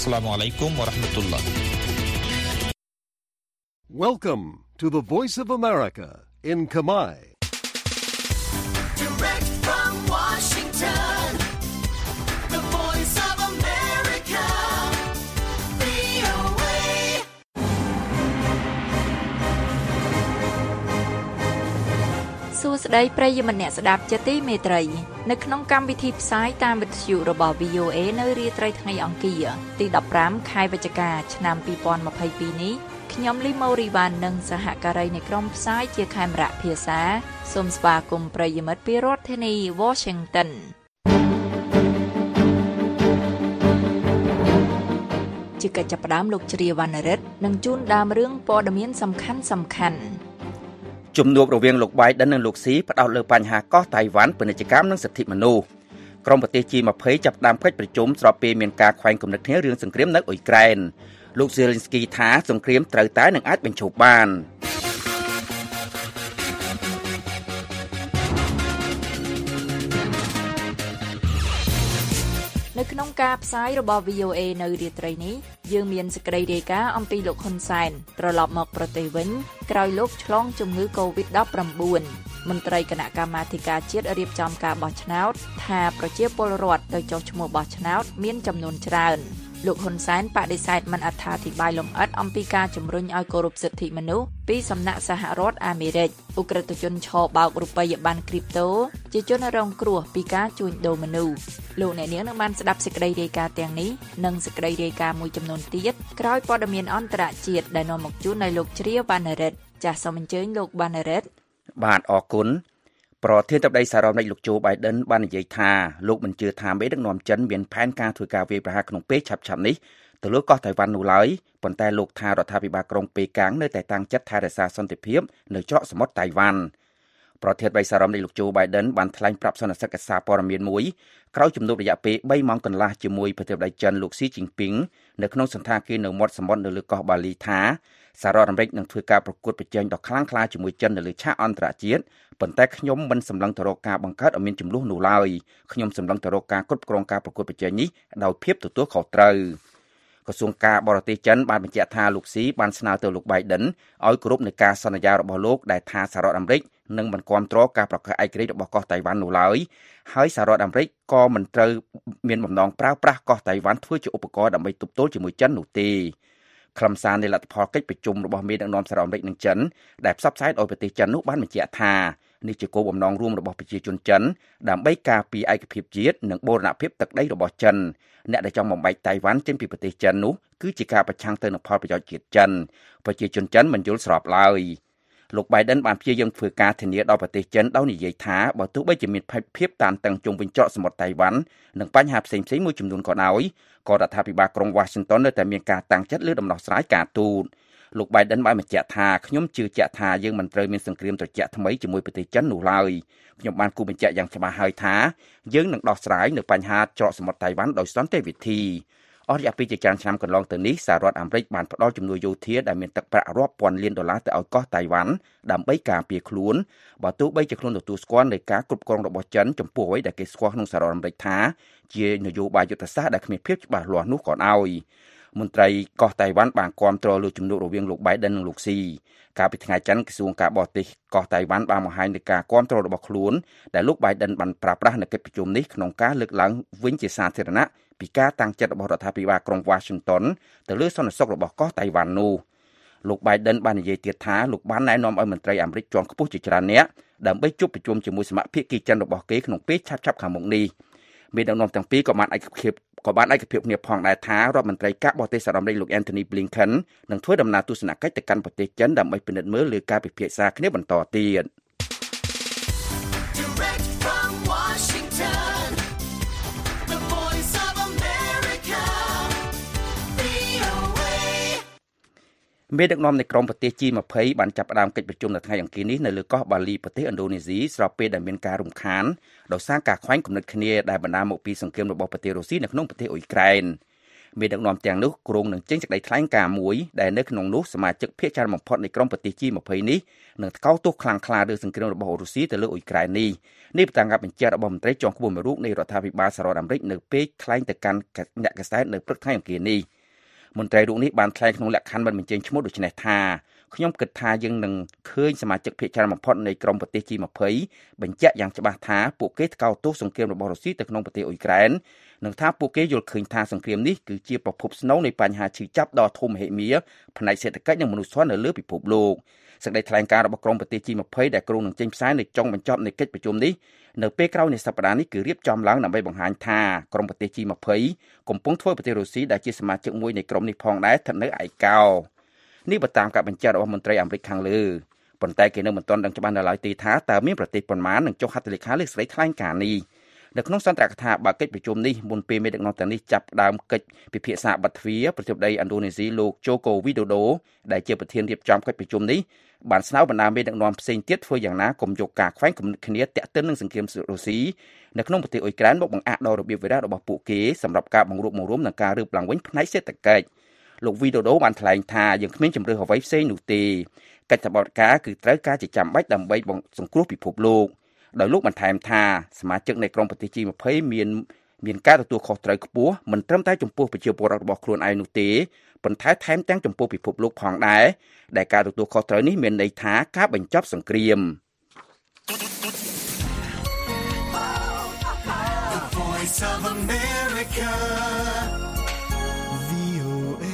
Assalamu alaikum wa rahmatullah. Welcome to the Voice of America in Khmer. Direct from Washington, the Voice of America, VOA. សួស្តីប្រិយមិត្តអ្នកស្ដាប់ជាទីមេត្រីនៅក្នុងកម្មវិធីផ្សាយតាមវិទ្យុរបស់ VOA នៅរាត្រីថ្ងៃអង្គារទី15ខែវិច្ឆិកាឆ្នាំ2022នេះខ្ញុំលីម៉ូរីវ៉ាន់និងសហការីនៃក្រុមផ្សាយជាខេមរៈភាសាសូមស្វាគមន៍ប្រិយមិត្តពីរដ្ឋធានី Washington ជាកិច្ចចាប់ផ្ដើមលោកជ្រាវណ្ណរិទ្ធនឹងជូនដើមរឿងព័ត៌មានសំខាន់ជំនួបរវាងលោក Biden និងលោកស៊ីផ្ដោតលើបញ្ហាកោះតៃវ៉ាន់ពាណិជ្ជកម្មនិងសិទ្ធិមនុស្សក្រុមប្រទេស G20 ចាប់ផ្ដើមកិច្ចប្រជុំស្របពេលមានការខ្វែងគំនិតគ្នារឿងសង្គ្រាមនៅអ៊ុយក្រែនលោក Zelensky ថាសង្គ្រាមត្រូវតែនឹងអាចបញ្ឈប់បាននៅក្នុងការផ្សាយរបស់ VOA នៅរាត្រីនេះយើងមានសេចក្តីរាយការណ៍អំពីលោកហ៊ុនសែនត្រឡប់មកប្រទេសវិញក្រោយលោកឆ្លងជំងឺ COVID-19 មន្ត្រីគណៈកម្មាធិការជាតិរៀបចំការបោះឆ្នោតថាប្រជាពលរដ្ឋទៅចុះឈ្មោះបោះឆ្នោតមានចំនួនច្រើនលោកហ៊ុនសែនបដិសេធមិនអត្ថាធិប្បាយលម្អិតអំពីការជំរុញឲ្យគោរពសិទ្ធិមនុស្សពីសំណាក់សហរដ្ឋអាមេរិកឧក្រិដ្ឋជនឆបោករូបិយប័ណ្ណគ្រីបតូជាជនរងគ្រោះពីការជួញដូរមនុស្សលោកអ្នកនាងនឹងបានស្ដាប់សេចក្តីរាយការណ៍ទាំងនេះនិងសេចក្តីរាយការណ៍មួយចំនួនទៀតក្រោយព័ត៌មានអន្តរជាតិដែលនាំមកជូនដោយលោកជ្រាវណ្ណរិទ្ធចាសសូមអញ្ជើញលោកវណ្ណរិទ្ធបាទអរគុណប្រធានាធិបតីសហរដ្ឋអាមេរិកលោកโจ Biden បាននិយាយថាលោកមិនជឿថាមេដឹកនាំចិនមានផែនការធ្វើការវាយប្រហារក្នុងពេលឆាប់ៗនេះទៅលើកោះតៃវ៉ាន់នោះឡើយប៉ុន្តែលោកថារដ្ឋាភិបាលក្រុងប៉េកាំងនៅតែតាំងចិត្តថែរក្សាសន្តិភាពនៅច្រកសមុទ្រតៃវ៉ាន់ប្រធានាធិបតីសហរដ្ឋអាមេរិកលោកโจ Biden បានថ្លែងប្រាប់សន្និសីទកសារព័ត៌មានមួយក្រោយជំនួបរយៈពេល3ម៉ោងកន្លះជាមួយប្រធានាធិបតីចិនលោកស៊ីជីនពីងនៅក្នុងសន្ទនាគារនៅមាត់សមុទ្រនៅលើកោះបាលីថាសហរដ្ឋអាមេរិកនឹងធ្វើការប្រកួតប្រជែងដ៏ខ្លាំងក្លាជាមួយចិននៅលើឆាកអន្តរជាតិប៉ុន្តែខ្ញុំមិនសម្លឹងទៅរកការបង្កើតឲ្យមានចំនួននោះឡើយខ្ញុំសម្លឹងទៅរកការគ្រប់គ្រងការប្រកួតប្រជែងនេះដោយភាពទទួលខុសត្រូវក្រសួងការបរទេសចិនបានបញ្ជាក់ថាលោកស៊ីបានស្នើទៅលោក Biden ឲ្យគោរពនៅការសន្យារបស់លោកដែលថាសហរដ្ឋអាមេរិកនឹងមិនគាំទ្រការប្រកាសឯករាជ្យរបស់កោះតៃវ៉ាន់នោះឡើយហើយសហរដ្ឋអាមេរិកក៏មិនត្រូវមានបំណងប្រើប្រាស់កោះតៃវ៉ាន់ធ្វើជាឧបករណ៍ដើម្បីទប់ទល់ជាមួយចិននោះទេខ្លឹមសារនៃលទ្ធផលកិច្ចប្រជុំរបស់មេដឹកនាំសហរដ្ឋអាមេរិកនិងចិនដែលផ្សព្វផ្សាយដោយប្រទេសចិននោះបានបញ្ជាក់ថានេះជាគោលបំណងរួមរបស់ប្រជាជនចិនដើម្បីការពារឯកភាពជាតិនិងបូរណភាពទឹកដីរបស់ចិនអ្នកដែលចង់បំបែកតៃវ៉ាន់ចេញពីប្រទេសចិននោះគឺជាការប្រឆាំងទៅនឹងផលប្រយោជន៍ជាតិចិនប្រជាជនចិនមិនយល់ស្របឡើយលោក Biden បានព្យាយាមធ្វើការធានាដល់ប្រទេសចិនដោយនិយាយថាបើទោះបីជាមានភាពតានតឹងជុំវិញច្រកសមុទ្រតៃវ៉ាន់និងបញ្ហាផ្សេងៗមួយចំនួនក៏ដោយក៏រដ្ឋាភិបាលក្រុង Washington នៅតែមានការតាំងចិត្តលើដំណោះស្រាយការទូតលោក Biden បានបញ្ជាក់ថាខ្ញុំជឿជាក់ថាយើងមិនត្រូវមានសង្គ្រាមត្រជាក់ថ្មីជាមួយប្រទេសចិននោះឡើយខ្ញុំបានគូបញ្ជាក់យ៉ាងច្បាស់ហើយថាយើងនឹងដោះស្រាយនៅបញ្ហាច្រកសមុទ្រតៃវ៉ាន់ដោយសន្តិវិធីអស់រយៈពេលជាច្រើនឆ្នាំកន្លងទៅនេះសហរដ្ឋអាមេរិកបានផ្ដល់ជំនួយយោធាដែលមានទឹកប្រាក់រាប់ពាន់លានដុល្លារទៅឲ្យកោះតៃវ៉ាន់ដើម្បីការពារខ្លួនបើទោះបីជាខ្លួនទទួលស្គាល់នៃការគ្រប់គ្រងរបស់ចិនចំពោះអ្វីដែលគេស្គាល់ក្នុងសហរដ្ឋអាមេរិកថាជានយោបាយយុទ្ធសាស្ត្រដែលគ្មានភាពច្បាស់លាស់នោះក៏ដោយមន្ត្រីកោះតៃវ៉ាន់បានគាំទ្រលើជំនួបរវាងលោក Biden និងលោកស៊ីកាលពីថ្ងៃច័ន្ទក្រសួងការបរទេសកោះតៃវ៉ាន់បានបង្ហាញនូវការគាំទ្ររបស់ខ្លួនដែលលោក Biden បានប្រើប្រាស់នៅកិច្ចប្រជុំនេះក្នុងការលើកឡើងវិញជាសាធារណៈពីការតាំងចិត្តរបស់រដ្ឋាភិបាលក្រុង Washington ទៅលើសន្តិសុខរបស់កោះតៃវ៉ាន់នោះលោក Biden បាននិយាយទៀតថាលោកបានណែនាំឲ្យមន្ត្រីអាមេរិកជាន់ខ្ពស់ជាច្រើននាក់ដើម្បីជួបប្រជុំជាមួយសមាភាគីចិនរបស់គេក្នុងពេលឆាប់ៗខាងមុខនេះមេដឹកនាំទាំងពីរក៏បានឯកភាពគ្នាផងដែរថារដ្ឋមន្ត្រីការបរទេសសហរដ្ឋអាមេរិកលោក Anthony Blinken នឹងធ្វើដំណើរទស្សនកិច្ចទៅកាន់ប្រទេសចិនដើម្បីពិនិត្យមើលលើការពិភាក្សាគ្នាបន្តទៀត Direct from Washington, the Voice of America, VOA. មេដឹកនាំនៃក្រុមប្រទេស G20 បានចាប់ផ្ដើមកិច្ចប្រជុំនៅថ្ងៃអង្គារនេះនៅលើកោះបាលីប្រទេសឥណ្ឌូនេស៊ីស្របពេលដែលមានការរំខានដោយសារការខ្វែងគំនិតគ្នាដែលបណ្ដាលមកពីសង្គ្រាមរបស់ប្រទេសរុស្ស៊ីនៅក្នុងប្រទេសអ៊ុយក្រែនមេដឹកនាំទាំងនោះគ្រោងនឹងចេញសេចក្តីថ្លែងការណ៍មួយដែលនៅក្នុងនោះសមាជិកភាគច្រើនបំផុតនៃក្រុមប្រទេស G20 នេះនឹងថ្កោលទោសខ្លាំងក្លាលើសង្គ្រាមរបស់រុស្ស៊ីទៅលើអ៊ុយក្រែននេះតាមការបញ្ជាក់របស់មន្ត្រីជាន់ខ្ពស់មួយរូបនៃរដ្ឋាភិបាលសហរដ្ឋអាមេរិកនៅពេលថ្លែងទៅកាន់អ្នកកាសែតនៅព្រឹកថ្ងៃអង្គារនេះ។មន្ត្រីរូបនេះបានថ្លែងក្នុងលក្ខខណ្ឌមិនបញ្ចេញឈ្មោះដូចនេះថាខ្ញុំគិតថាយើងនឹងឃើញសមាជិកភាគច្រើនបំផុតនៃក្រុមប្រទេស G20 បញ្ជាក់យ៉ាងច្បាស់ថាពួកគេថ្កោលទោសសង្គ្រាមរបស់រុស្ស៊ីទៅក្នុងប្រទេសអ៊ុយក្រែននិងថាពួកគេយល់ឃើញថាសង្គ្រាមនេះគឺជាប្រភពស្នូលនៃបញ្ហាឈឺចាប់ដ៏ធំមហិមាផ្នែកសេដ្ឋកិច្ចនិងមនុស្សធម៌នៅលើពិភពលោកសេចក្តីថ្លែងការណ៍របស់ក្រុមប្រទេស G20 ដែលគ្រោងនឹងចេញផ្សាយនៅចុងបញ្ចប់នៃកិច្ចប្រជុំនេះនៅពេលក្រោយនៃសប្តាហ៍នេះគឺរៀបចំឡើងដើម្បីបង្ហាញថាក្រុមប្រទេស G20 កំពុងធ្វើប្រទេសរុស្ស៊ីដែលជាសមាជិកមួយនៃក្រុមនេះផងដែរស្ថិតនៅឯកោនេះបើតាមការបញ្ជាក់របស់មន្ត្រីអាមេរិកខាងលើប៉ុន្តែគេនៅមិនទាន់ដឹងច្បាស់នៅឡើយទេថាតើមានប្រទេសប៉ុន្មាននឹងចុះហត្ថលេខាលើសេចក្តីថ្លែងការណ៍នេះនៅក្នុងសន្ទរកថាបើកិច្ចប្រជុំនេះមុនពេលមេដឹកនាំទាំងនេះចាប់ផ្ដើមកិច្ចពិភាក្សាបទទ្វារប្រតិបត្តិឥណ្ឌូនេស៊ីលោកជូកូវីដូដូដែលជាប្រធានរៀបចំកិច្ចប្រជុំនេះបានស្នើបណ្ដាមេដឹកនាំផ្សេងទៀតធ្វើយ៉ាងណាកុំយកការខ្វែងគំនិតគ្នាតាក់ទិននឹងសង្គ្រាមរុស្ស៊ីនៅក្នុងប្រទេសអ៊ុយក្រែនមកបង្អាក់ដល់របៀបវិរៈរបស់ពួកគេសម្រាប់ការបង្រួបបង្រួមនឹងការរើបឡើងវិញផ្នែកសេដ្ឋកិច្ចលោកវីដូដូបានថ្លែងថាយើងគ្មានជំរឿសអ្វីផ្សេងនោះទេកិច្ចបដការគឺត្រូវការជាចាំបាច់ដើម្បីសង្គ្រោះពិភពលោកដោយលោកបន្ថែមថាសមាជិកនៃក្រុមប្រទេស G20 មានការទទួលខុសត្រូវខ្ពស់មិនត្រឹមតែចំពោះប្រជាពលរដ្ឋរបស់ខ្លួនឯងនោះទេប៉ុន្តែថែមទាំងចំពោះពិភពលោកផងដែរដែលការទទួលខុសត្រូវនេះមានន័យថាការបញ្ចប់សង្គ្រាម The Voice of America. VOA.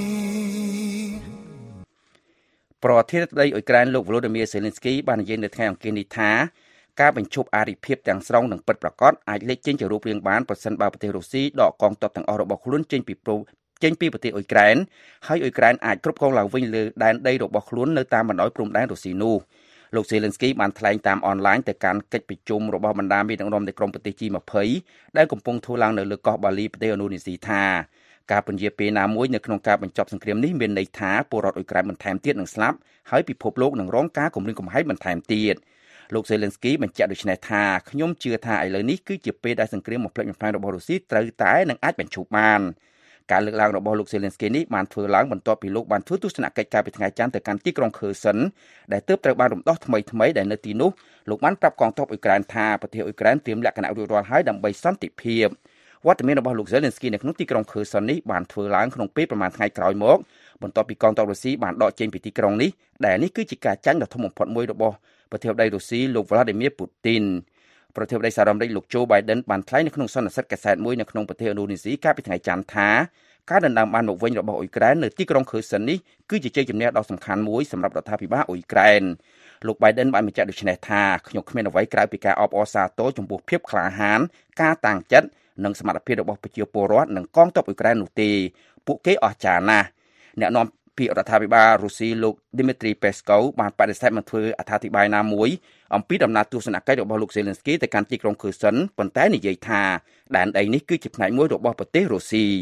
ប្រធានាធិបតីអ៊ុយក្រែនលោក Volodymyr Zelensky បាននិយាយនៅថ្ងៃអង្គារនេះថាការបញ្ឈប់អារិភាពទាំងស្រុងនឹងពិតប្រាកដអាចលេចចេញជារូបរាងបានប្រសិនបើប្រទេសរុស្ស៊ីដកកងទ័ពទាំងអស់របស់ខ្លួនចេញពីប្រទេសអ៊ុយក្រែនហើយអ៊ុយក្រែនអាចគ្រប់គ្រងឡើងវិញលើដែនដីរបស់ខ្លួននៅតាមបណ្ដោយព្រំដែនរុស្ស៊ីនោះលោក Zelensky បានថ្លែងតាមអនឡាញទៅកាន់កិច្ចប្រជុំរបស់បណ្ដាមេដឹកនាំនៃក្រុមប្រទេស G20 ដែលកំពុងធ្វើឡើងនៅលើកោះបាលីប្រទេសឥណ្ឌូនេស៊ីថាការពន្យាពេលណាមួយនៅក្នុងការបញ្ចប់សង្គ្រាមនេះមានន័យថាពលរដ្ឋអ៊ុយក្រែនបន្ថែមទៀតនឹងស្លាប់ហើយពិភពលោកនឹងរងការគំរាមកំហែងបន្ថែមទៀតលោក Zelensky បញ្ជាក់ដូចនេះថាខ្ញុំជឿថាឥឡូវនេះគឺជាពេលដែលសង្គ្រាមបំផ្លិចបំផ្លាញរបស់រុស្ស៊ីត្រូវតែនឹងអាចបញ្ឈប់បានការលើកឡើងរបស់លោក Zelensky នេះបានធ្វើឡើងបន្ទាប់ពីលោកបានធ្វើទស្សនកិច្ចកាលពីថ្ងៃច័ន្ទទៅកាន់ទីក្រុង Kherson ដែលទើបត្រូវបានរំដោះថ្មីដែលនៅទីនោះលោកបានប្រាប់កងទ័ពអ៊ុយក្រែនថាប្រទេសអ៊ុយក្រែនត្រៀមលក្ខណៈរួចរាល់ហើយដើម្បីសន្តិភាពវត្តមានរបស់លោក Zelensky នៅក្នុងទីក្រុង Kherson នេះបានធ្វើឡើងក្នុងពេលប្រមាណថ្ងៃក្រោយមកបន្ទាប់ពីកងទ័ពរុស្ស៊ីបានដកចេញពីទីក្រុងនេះដែលនេះគឺជាការចាញ់ដ៏ធំបំផុតមួយរបស់ប្រធានាធិបតីរុស្ស៊ីលោក Vladimir Putin ប្រធានាធិបតីសហរដ្ឋអាមេរិកលោក Joe Biden បានថ្លែងនៅក្នុងសន្និសីទកាសែតមួយនៅក្នុងប្រទេសឥណ្ឌូនេស៊ីកាលពីថ្ងៃច័ន្ទថាការដណ្ដើមបានមកវិញរបស់អ៊ុយក្រែននៅទីក្រុង Kherson នេះគឺជាជ័យជំនះដ៏សំខាន់មួយសម្រាប់រដ្ឋាភិបាលអ៊ុយក្រែនលោក Biden បានបញ្ជាក់ដូចនេះថាខ្ញុំគ្មានអ្វីក្រៅពីការអបអរសាទរចំពោះភាពក្លាហានការតាំងចិត្តនិងសមត្ថភាពរបស់ប្រជាពលរដ្ឋនិងកងទ័ពអ៊ុយក្រែននោះទេពួកគេអស្ចារ្យណាស់អ្នកនាំពាក្យរដ្ឋាភិបាលរុស្ស៊ីលោក Dmitry Peskov បានបដិសេធមិនធ្វើអត្ថាធិប្បាយណាមួយអំពីដំណើរទស្សនកិច្ចរបស់លោក Zelensky ទៅកាន់ទីក្រុង Kherson ប៉ុន្តែនិយាយថាដែនដីនេះគឺជាផ្នែកមួយរបស់ប្រទេសរុស្ស៊ី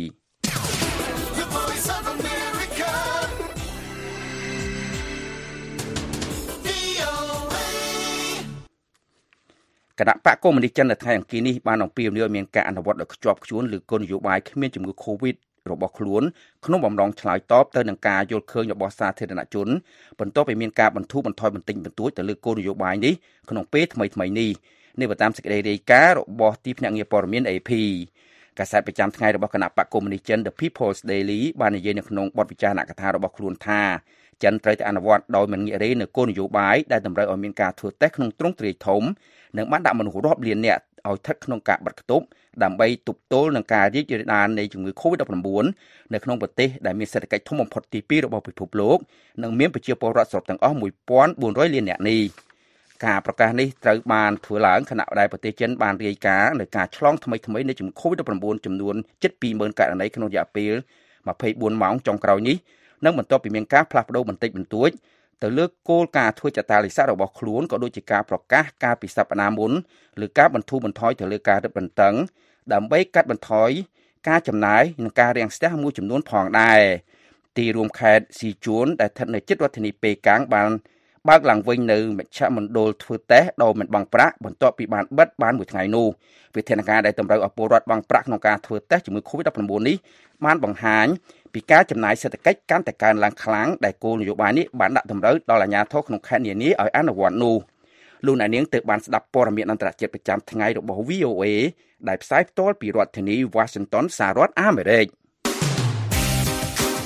គណៈបកកុម្មុយនីសចិននៅថ្ងៃអង្គារនេះបានអំពាវនាវឲ្យមានការអនុវត្តដោយខ្ជាប់ខ្ជួនលើគោលនយោបាយគ្មានជំងឺ Covid របស់ខ្លួនក្នុងបំណងឆ្លើយតបទៅនឹងការយល់ឃើញរបស់សាធារណជនបន្ទាប់ពីមានការបន្ធូរបន្ថយបន្តិចបន្តួចទៅលើគោលនយោបាយនេះក្នុងពេលថ្មីនេះនេះបើតាមសេចក្តីរាយការណ៍របស់ទីភ្នាក់ងារព័ត៌មាន AP កាសែតប្រចាំថ្ងៃរបស់គណៈបកកុម្មុយនីសចិន The People's Daily បាននិយាយនៅក្នុងបទវិចារណកថារបស់ខ្លួនថាចិនត្រូវតែអនុវត្តដោយមិនងាករេនៅគោលនយោបាយដែលតម្រូវឲ្យមានការធ្វើតេស្តក្នុងទ្រង់ទ្រាយធំនិងបានដាក់មនុស្សរាប់លាននាក់ឲ្យស្ថិតក្នុងការបិទគប់ដើម្បីទប់ទល់នឹងការរីករាលដាលនៃជំងឺ Covid-19 នៅក្នុងប្រទេសដែលមានសេដ្ឋកិច្ចធំបំផុតទី2របស់ពិភពលោកនិងមានប្រជាពលរដ្ឋសរុបទាំងអស់ 1,400 លាននាក់នេះការប្រកាសនេះត្រូវបានធ្វើឡើងខណៈដែលប្រទេសចិនបានរាយការណ៍នៅការឆ្លងថ្មីនៃជំងឺ Covid-19 ចំនួនជិត 20,000 ករណីក្នុងរយៈពេល24ម៉ោងចុងក្រោយនេះនិងបន្ទាប់ពីមានការផ្លាស់ប្ដូរបន្តិចបន្តួចទៅលើគោលការណ៍ធ្វើចតាលិខិតរបស់ខ្លួនក៏ដូចជាការប្រកាសការពីសប្តាហ៍មុនឬការបន្ធូរបន្ថយទៅលើការរឹតបន្តឹងដើម្បីកាត់បន្ថយការចំណាយនិងការរាំងស្ទះមួយចំនួនផងដែរទីរួមខេត្តស៊ីជួនដែលស្ថិតនៅជិតរដ្ឋធានីប៉េកាំងបានបើកឡើងវិញនៅមជ្ឈមណ្ឌលធ្វើតេស្តដោយមិនបង់ប្រាក់បន្ទាប់ពីបានបិទបានមួយថ្ងៃនោះវិធានការដែលតម្រូវឲ្យពលរដ្ឋបង់ប្រាក់ក្នុងការធ្វើតេស្តជាមួយ COVID-19 នេះបានបង្ហាញពីការចំណាយសេដ្ឋកិច្ចកាន់តែកើនឡើងខ្លាំងដែលគោលនយោបាយនេះបានដាក់តម្រូវដល់អាជ្ញាធរក្នុងខេត្តនានាឲ្យអនុវត្តនោះលោកអ្នកនាងទើបបានស្ដាប់ព័ត៌មានអន្តរជាតិប្រចាំថ្ងៃរបស់ VOA ដែលផ្សាយផ្ទាល់ពីរដ្ឋធានី Washington សហរដ្ឋអាមេរិក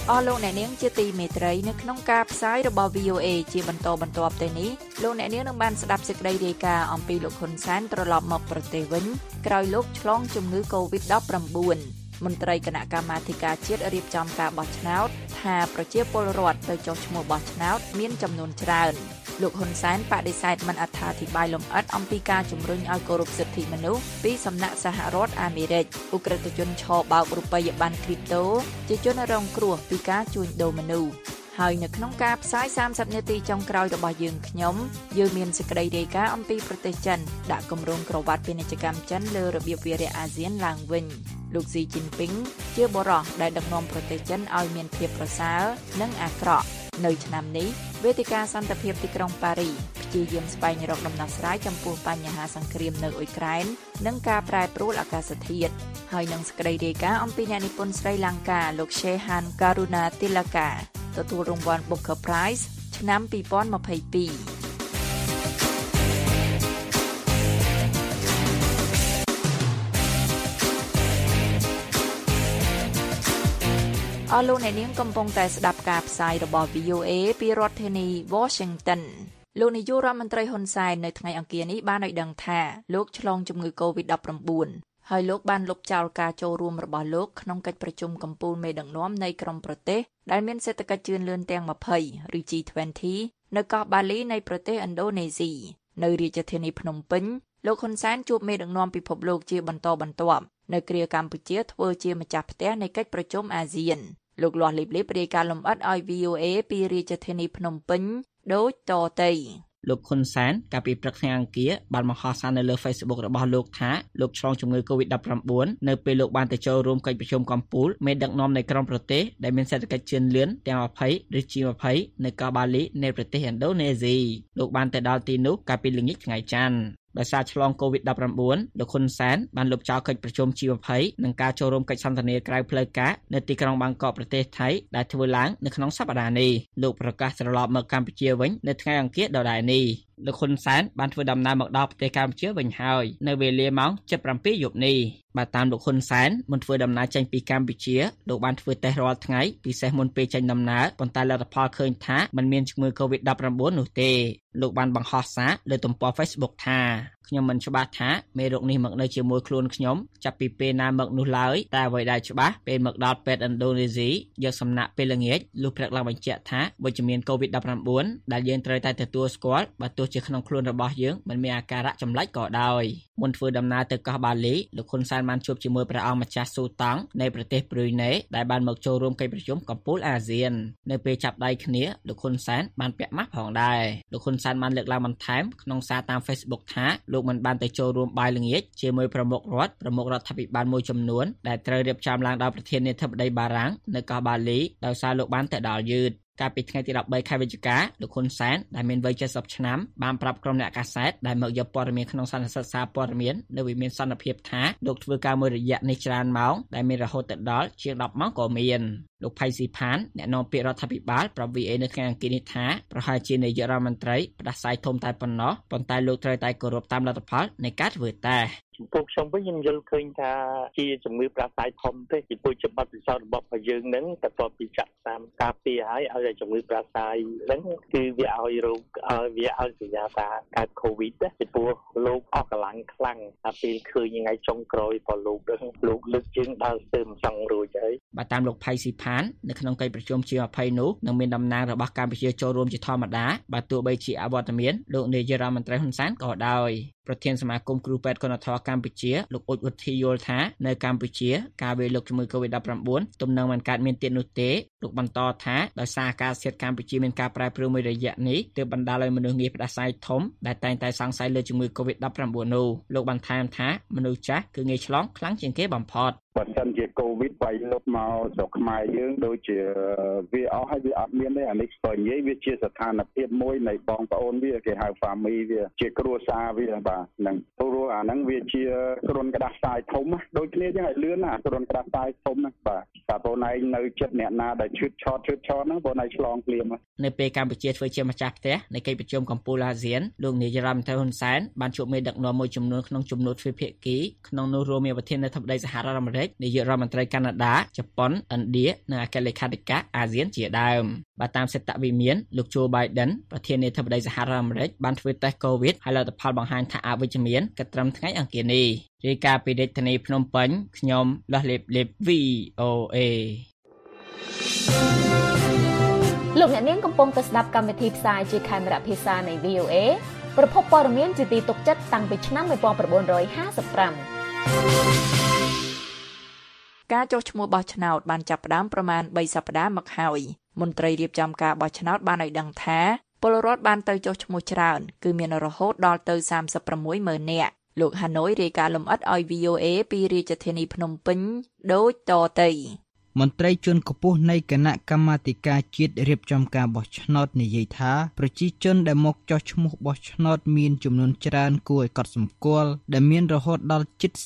អស់លោកអ្នកនាងជាទីមេត្រីនៅក្នុងការផ្សាយរបស់ VOA ជាបន្តបន្ទាប់ទៅនេះលោកអ្នកនាងនឹងបានស្ដាប់សេចក្តីរាយការណ៍អំពីលោកហ៊ុនសែនត្រឡប់មកប្រទេសវិញក្រោយលោកឆ្លងជំងឺ COVID-19 មន្ត្រីគណៈកម្មាធិការជាតិរៀបចំការបោះឆ្នោតថាប្រជាពលរដ្ឋទៅចុះឈ្មោះបោះឆ្នោតមានចំនួនច្រើនលោកហ៊ុនសែនបដិសេធមិនអត្ថាធិប្បាយលម្អិតអំពីការជំរុញឲ្យគោរពសិទ្ធិមនុស្សពីសំណាក់សហរដ្ឋអាមេរិកឧក្រិដ្ឋជនឆបោករូបិយប័ណ្ណគ្រីបតូជាជនរងគ្រោះពីការជួញដូរមនុស្សហើយនៅក្នុងការផ្សាយ30នាទីចុងក្រោយរបស់យើងមានសេចក្តីរាយការណ៍អំពីប្រទេសចិនដាក់គម្រោងក្រវ៉ាត់ពាណិជ្ជកម្មចិនលើរបៀបវារៈអាស៊ានឡើងវិញលោកស៊ីជីនពីងជាបរិះដែលដឹកនាំប្រទេសចិនឲ្យមានភាពប្រសើរនិងអាក្រក់នៅឆ្នាំនេះវេទិកាសន្តិភាពទីក្រុងប៉ារីព្យាយាមស្វែងរកដំណោះស្រាយចំពោះបញ្ហាសង្គ្រាមនៅអ៊ុយក្រែននិងការប្រែប្រួលអាកាសធាតុហើយនឹងសេចក្តីរាយការណ៍អំពីអ្នកនិពន្ធស្រីលង្កាលោក Shehan Karunatilaka ទទួលរង្វាន់ Booker Prize ឆ្នាំ2022អស់លោកអ្នកនាងកំពុងតែស្ដាប់ការផ្សាយរបស់ VOA ពីរដ្ឋធានី Washington លោកនាយករដ្ឋមន្ត្រីហ៊ុនសែននៅថ្ងៃអង្គារនេះបានឲ្យដឹងថាលោកឆ្លងជំងឺ COVID-19 ហើយលោកបានលុបចោលការចូលរួមរបស់លោកក្នុងកិច្ចប្រជុំកំពូលមេដឹកនាំនៃក្រុមប្រទេសដែលមានសេដ្ឋកិច្ចជឿនលឿនទាំង20ឬ G20 នៅកោះបាលីនៃប្រទេសឥណ្ឌូនេស៊ីនៅរាជធានីភ្នំពេញលោកហ៊ុនសែនជួបមេដឹកនាំពិភពលោកជាបន្តបន្ទាប់នៅគ្រាកម្ពុជាធ្វើជាម្ចាស់ផ្ទះនៃកិច្ចប្រជុំអាស៊ានលោកលាស់លីបលីបរាយការណ៍លម្អិតឲ្យ VOA ពីរាជធានីភ្នំពេញដូចតទៅលោកហ៊ុនសែនកាលពីព្រឹកថ្ងៃអង្គារបានបង្ហោះសារនៅលើ Facebook របស់លោកថាលោកឆ្លងជំងឺ COVID-19 នៅពេលលោកបានទៅចូលរួមកិច្ចប្រជុំកំពូលមេដឹកនាំនៃក្រុមប្រទេសដែលមានសេដ្ឋកិច្ចជឿនលឿនទាំង20ឬ G20 នៅកោះបាលីនៃប្រទេសឥណ្ឌូនេស៊ីលោកបានទៅដល់ទីនោះកាលពីល្ងាចថ្ងៃច័ន្ទដោយសារឆ្លង COVID-19 លោកហ៊ុនសែនបានលុបចោលកិច្ចប្រជុំ G20 និងការចូលរួមកិច្ចសន្ទនាក្រៅផ្លូវការនៅទីក្រុងបាងកកប្រទេសថៃដែលធ្វើឡើងនៅក្នុងសប្តាហ៍នេះលោកប្រកាសត្រឡប់មកកម្ពុជាវិញនៅថ្ងៃអង្គារដដែលនេះលោកហ៊ុនសែនបានធ្វើដំណើរមកដល់ប្រទេសកម្ពុជាវិញហើយនៅវេលាម៉ោង 7:07 យប់នេះបាទតាមលោកហ៊ុនសែនមុនធ្វើដំណើរចេញពីកម្ពុជាលោកបានធ្វើតេស្តរាល់ថ្ងៃពិសេសមុនពេលចេញដំណើរប៉ុន្តែលទ្ធផលឃើញថាมันមានជំងឺ COVID-19 នោះទេលោកបានបង្ហោះសារលើទំព័រ Facebook ថាខ្ញុំមិនច្បាស់ថាមេរោគនេះមកនៅជាមួយខ្លួនខ្ញុំចាប់ពីពេលណាមកនោះឡើយតែអ្វីដែលច្បាស់ពេលមកដល់ពេទ្យឥណ្ឌូនេស៊ីយកសំណាក់ពេលល្ងាចលុះព្រឹកឡើងបញ្ជាក់ថាវិជ្ជមាន COVID-19 ដែលយើងត្រូវតែទទួលស្គាល់បើទោះជាក្នុងខ្លួនរបស់យើងមិនមានអាការៈចម្លែកក៏ដោយមុនធ្វើដំណើរទៅកោះបាលីលោកហ៊ុនសែនបានជួបជាមួយព្រះអង្គម្ចាស់ស៊ូតង់នៃប្រទេសប្រ៊ុយណេដែលបានមកចូលរួមកិច្ចប្រជុំកំពូលអាស៊ាននៅពេលចាប់ដៃគ្នាលោកហ៊ុនសែនបានពាក់ម៉ាស់ផងដែរលោកហ៊ុនសែនបានលើកឡើងបន្ថែមក្នុងសារតាម Facebook ថាលោកមិនបានទៅចូលរួមបាយល្ងាចជាមួយប្រមុខរដ្ឋាភិបាលមួយចំនួនដែលត្រូវរៀបចំឡើងដោយប្រធានាធិបតីបារាំងនៅកោះបាលីដោយសារលោកបានទៅដល់យឺតកាលពីថ្ងៃទី13ខែវិច្ឆិកាលោកហ៊ុនសែនដែលមានវ័យ70ឆ្នាំបានប្រាប់ក្រុមអ្នកកាសែតដែលមកយកព័ត៌មានក្នុងសន្និសីទសារព័ត៌មាននៅវិមានសន្តិភាពថាលោកធ្វើការមួយរយៈនេះច្រើនម៉ោងដែលមានរហូតដល់ជាង10ម៉ោងក៏មានលោកផៃស៊ីផានអ្នកនាំពាក្យរដ្ឋាភិបាលប្រាប់ VA នៅថ្ងៃអង្គារនេះថាប្រហែលជានាយករដ្ឋមន្ត្រីផ្ដាសាយធំតែប៉ុណ្ណោះប៉ុន្តែលោកត្រូវតែគោរពតាមលទ្ធផលនៃការធ្វើតេស្តចំពោះខ្ញុំវិញខ្ញុំយល់ឃើញថាជាជំងឺផ្ដាសាយធំទេពីព្រោះជាបទពិសោធន៍របស់យើងនឹងតែតបពីចាក់តាមការពារឲ្យជំងឺផ្ដាសាយហ្នឹងគឺវាឲ្យរោគវាឲ្យសញ្ញាថាកើត COVID ទេពីព្រោះលោកអស់កម្លាំងខ្លាំងតែពេលឃើញថ្ងៃចុងក្រោយរបស់លោកហ្នឹងលោកលើកជើងដើរស្ទើរមិនចង់រួចហើយបាទតាមលោកផៃស៊ីផាននៅក្នុងកិច្ចប្រជុំ G20 នោះនឹងមានតំណាងរបស់កម្ពុជាចូលរួមជាធម្មតាបើទោះបីជាអវត្តមានលោកនាយករដ្ឋមន្ត្រីហ៊ុនសែនក៏ដោយប្រធានសមាគមគ្រូពេទ្យគុណធម៌កម្ពុជាលោកអ៊ុចវុធីយល់ថានៅកម្ពុជាការវាយលុកជាមួយ COVID-19 ទំនឹងមិនកើតមានទៀតនោះទេលោកបន្តថាដោយសារអាកាសធាតុកម្ពុជាមានការប្រែប្រួលមួយរយៈនេះទើបបណ្ដាលឲ្យមនុស្សងាយផ្ដាសាយធំដែលតែងតែសង្ស័យលើជំងឺ COVID-19 នោះលោកបន្ថែមថាមនុស្សចាស់គឺងាយឆ្លងខ្លាំងជាងគេបំផុតបើសិនជាកូវីដវាយលុកមកស្រុកខ្មែរយើងដូចជាវាអស់ហើយវាអត់មានទេអានេះបើនិយាយវាជាស្ថានភាពមួយនៃបងប្អូនវាគេហៅ family វាជាគ្រួសារវាបាទបាទនឹងព្រោះអាហ្នឹងវាជាគ្រុនក្តារផ្សាយធំដូចគ្នាចឹងឲ្យលឿនណាគ្រុនក្តារផ្សាយធំហ្នឹងបាទតែបងឯងនៅចិត្តអ្នកណាដែលឈឺឆត់ហ្នឹងបងឯងឆ្លងភ្លាមនៅពេលកម្ពុជាធ្វើជាម្ចាស់ផ្ទះនៃកិច្ចប្រជុំកំពូលអាស៊ានលោកនាយរដ្ឋមន្ត្រីហ៊ុនសែនបានជួបមេដឹកនាំមួយចំនួនក្នុងជំនួបទ្វេភាគីក្នុងនោះរួមមានប្រធានាធិបតីសហរដ្ឋអាមេរិកនាយករដ្ឋមន្ត្រីកាណាដាជប៉ុនឥណ្ឌានិងអគ្គលេខាធិការអាស៊ានជាដើមបាទតាមសេចក្ដីវិមានលោក Joe Biden ប្រធានាធិបតីសហរដ្ឋអាមេរិកបានធ្វើតេស្ត COVID ហើយលទ្ធផលបង្ហាញថាអវិជ្ជមានគិតត្រឹមថ្ងៃអង្គារនេះរាយការណ៍ពីរាជធានីភ្នំពេញខ្ញុំលាស់លេប VOA លោកអ្នកនាងកំពុងតែស្ដាប់កម្មវិធីផ្សាយជាខេមរៈភាសានៃ VOA ប្រភពព័ត៌មានជាទីទុកចិត្តតាំងពីឆ្នាំ1955ការចុះឈ្មោះបោះឆ្នោតបានចាប់ផ្ដើមប្រមាណ3សប្តាហ៍មកហើយមន្ត្រីរៀបចំការបោះឆ្នោតបានឲ្យដឹងថាពលរដ្ឋបានទៅចុះឈ្មោះច្រើនគឺមានរហូតដល់ទៅ 36,000 នាក់លោកហាណូយរាយការណ៍លម្អិតឲ្យ VOA ពីរាជធានីភ្នំពេញដូចតទៅមន្ត្រីជាន់ខ្ពស់នៃគណៈកម្មាធិការជាតិរៀបចំការបោះឆ្នោតនិយាយថាប្រជាជនដែលមកចុះឈ្មោះបោះឆ្នោតមានចំនួនច្រើនគួរឲ្យកត់សម្គាល់ដែលមានរហូតដល់ជិត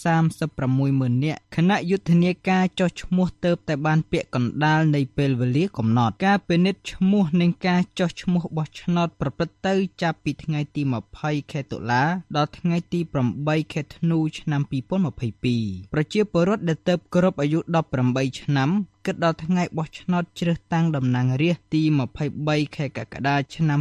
36,000 នាក់គណៈយុទ្ធនាការចុះឈ្មោះទៅតែបានពាក់កណ្ដាលនៃពេលវេលាកំណត់ការពិនិត្យឈ្មោះនិងការចុះឈ្មោះបោះឆ្នោតប្រព្រឹត្តទៅចាប់ពីថ្ងៃទី20ខែតុលាដល់ថ្ងៃទី8ខែធ្នូឆ្នាំ2022ប្រជាពលរដ្ឋដែលទើបគ្រប់អាយុ18ឆ្នាំគិតដល់ថ្ងៃបោះឆ្នោតជ្រើសតាំងតំណាងរាស្ត្រទី23ខែកក្កដាឆ្នាំ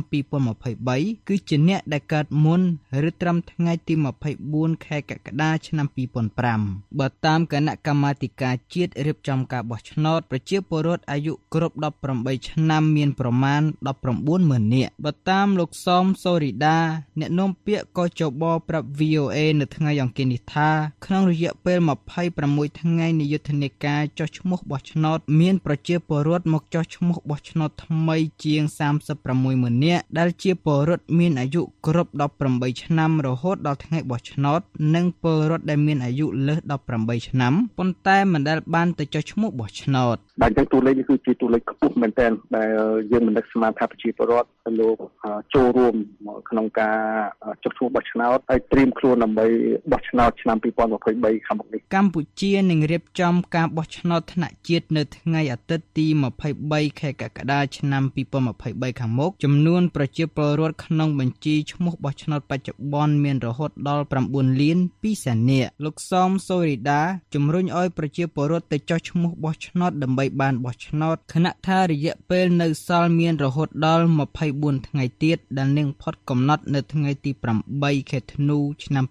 2023គឺជាអ្នកដែលកើតមុនឬត្រឹមថ្ងៃទី24ខែកក្កដាឆ្នាំ2005បើតាមគណៈកម្មាធិការជាតិរៀបចំការបោះឆ្នោតប្រជាពលរដ្ឋអាយុគ្រប់18ឆ្នាំមានប្រមាណ 19,000 នាក់បើតាមលោកសំសូរីដាអ្នកនាំពាក្យកចបប្រាប់ VOA នៅថ្ងៃអង្គារនេះថាក្នុងរយៈពេល26ថ្ងៃនៃយុទ្ធនាការចុះឈ្មោះបោះឆ្នោតមានប្រជាពលរដ្ឋមកចុះឈ្មោះបោះឆ្នោតថ្មីជាង 36,000 នាក់ដែលជាពលរដ្ឋមានអាយុគ្រប់18ឆ្នាំរហូតដល់ថ្ងៃបោះឆ្នោតនិងពលរដ្ឋដែលមានអាយុលើស18ឆ្នាំប៉ុន្តែមិនដែលបានទៅចុះឈ្មោះបោះឆ្នោតបាទអញ្ចឹងតួលេខនេះគឺជាតួលេខខ្ពស់មែនទែនដែលយើងមិននឹកស្មានថាប្រជាពលរដ្ឋលោកចូលរួមក្នុងការចុះឈ្មោះបោះឆ្នោតហើយត្រៀមខ្លួនដើម្បីបោះឆ្នោតឆ្នាំ2023ខាងមុខនេះកម្ពុជានឹងរៀបចំការបោះឆ្នោតថ្នាក់ជាតិនៅថ្ងៃអាទិត្យទី23ខែកក្កដាឆ្នាំ2023ខាងមុខចំនួនប្រជាពលរដ្ឋក្នុងបញ្ជីឈ្មោះបោះឆ្នោតបច្ចុប្បន្នមានរហូតដល់9លាន2សែននាក់លោកសំសូរីដាជំរុញឲ្យប្រជាពលរដ្ឋទៅចុះឈ្មោះបោះឆ្នោតដើម្បីបានបោះឆ្នោតខណៈថារយៈពេលនៅសល់មានរហូតដល់24ថ្ងៃទៀតដែលនឹងផុតកំណត់នៅថ្ងៃទី8ខែធ្នូឆ្នាំ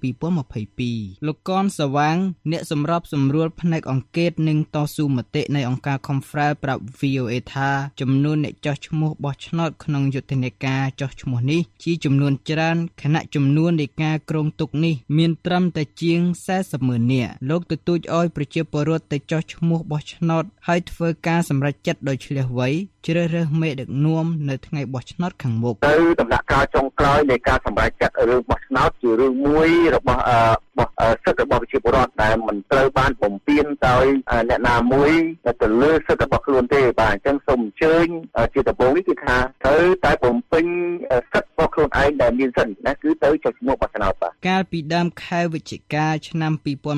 2022លោកកនសវាងអ្នកសម្របសម្រួលផ្នែកអង្គការនិងតស៊ូមតិនៃអង្គការ Confrel ប្រាប់ VOA ថាចំនួនអ្នកចុះឈ្មោះបោះឆ្នោតក្នុងយុទ្ធនាការចុះឈ្មោះនេះជាចំនួនច្រើនខណៈចំនួននៃការគ្រោងទុកនេះមានត្រឹមតែជាង 40,000 នាក់លោកទទូចឲ្យប្រជាពលរដ្ឋទៅចុះឈ្មោះបោះឆ្នោតហើយធ្វើការសម្រេចចិត្តដោយឈ្លាសវៃជ្រើសរើសមេដឹកនាំនៅថ្ងៃបោះឆ្នោតខាងមុខទៅដំណាក់កាលចុងក្រោយនៃការសម្រេចចិត្តរឿងបោះឆ្នោតជារឿងមួយរបស់សិទ្ធិរបស់ប្រជាពលរដ្ឋដែលមិនត្រូវបានបំពានដោយអ្នកណាមួយទៅលើសិទ្ធិរបស់ខ្លួនទេបាទអញ្ចឹងសូមអញ្ជើញជាដំបូងនេះគឺថាត្រូវតែបំពេញសិទ្ធិរបស់ខ្លួនឯងដែលមានសិទ្ធិណាគឺទៅចុះឈ្មោះបោះឆ្នោតបាទកាលពីដើមខែវិច្ឆិកាឆ្នាំ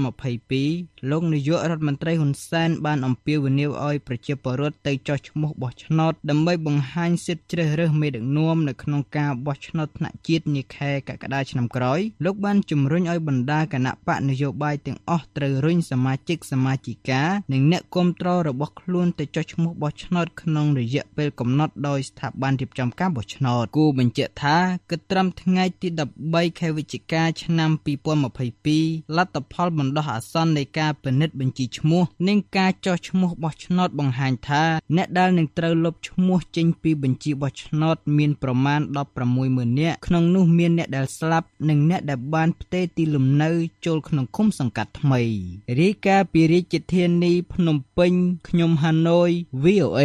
2022លោកនាយករដ្ឋមន្ត្រីហ៊ុនសែនបានអំពាវនាវឲ្យប្រជាពលរដ្ឋទៅចុះឈ្មោះបោះឆ្នោតដើម្បីបង្ហាញសិទ្ធិជ្រើសរើសមេដឹកនាំនៅក្នុងការបោះឆ្នោតថ្នាក់ជាតិនាខែកក្កដាឆ្នាំក្រោយលោកបានជំរុញឲ្យបណ្ដាគណៈបកនយោបាយទាំងអស់ត្រូវរុញសមាជិកសមាជិកានិងអ្នកគាំទ្ររបស់ខ្លួនទៅចុះឈ្មោះបោះឆ្នោតក្នុងរយៈពេលកំណត់ដោយស្ថាប័នរៀបចំការបោះឆ្នោតគូបញ្ជាក់ថាគិតត្រឹមថ្ងៃទី13ខែវិច្ឆិកាឆ្នាំ2022លទ្ធផលបណ្ដោះអាសន្ននៃការពិនិត្យបញ្ជីឈ្មោះនិងការចុះឈ្មោះបោះឆ្នោតបង្ហាញថាអ្នកដែលនឹងត្រូវលុបឈ្មោះចេញពីបញ្ជីបោះឆ្នោតមានប្រមាណ 16,000 នាក់ក្នុងនោះមានអ្នកដែលស្លាប់និងអ្នកដែលបានផ្ទេរទីលំនៅចូលក្នុងឃុំសង្កាត់ថ្មីរាយការណ៍ពីរាជធានីភ្នំពេញខ្ញុំហាណូយ VOA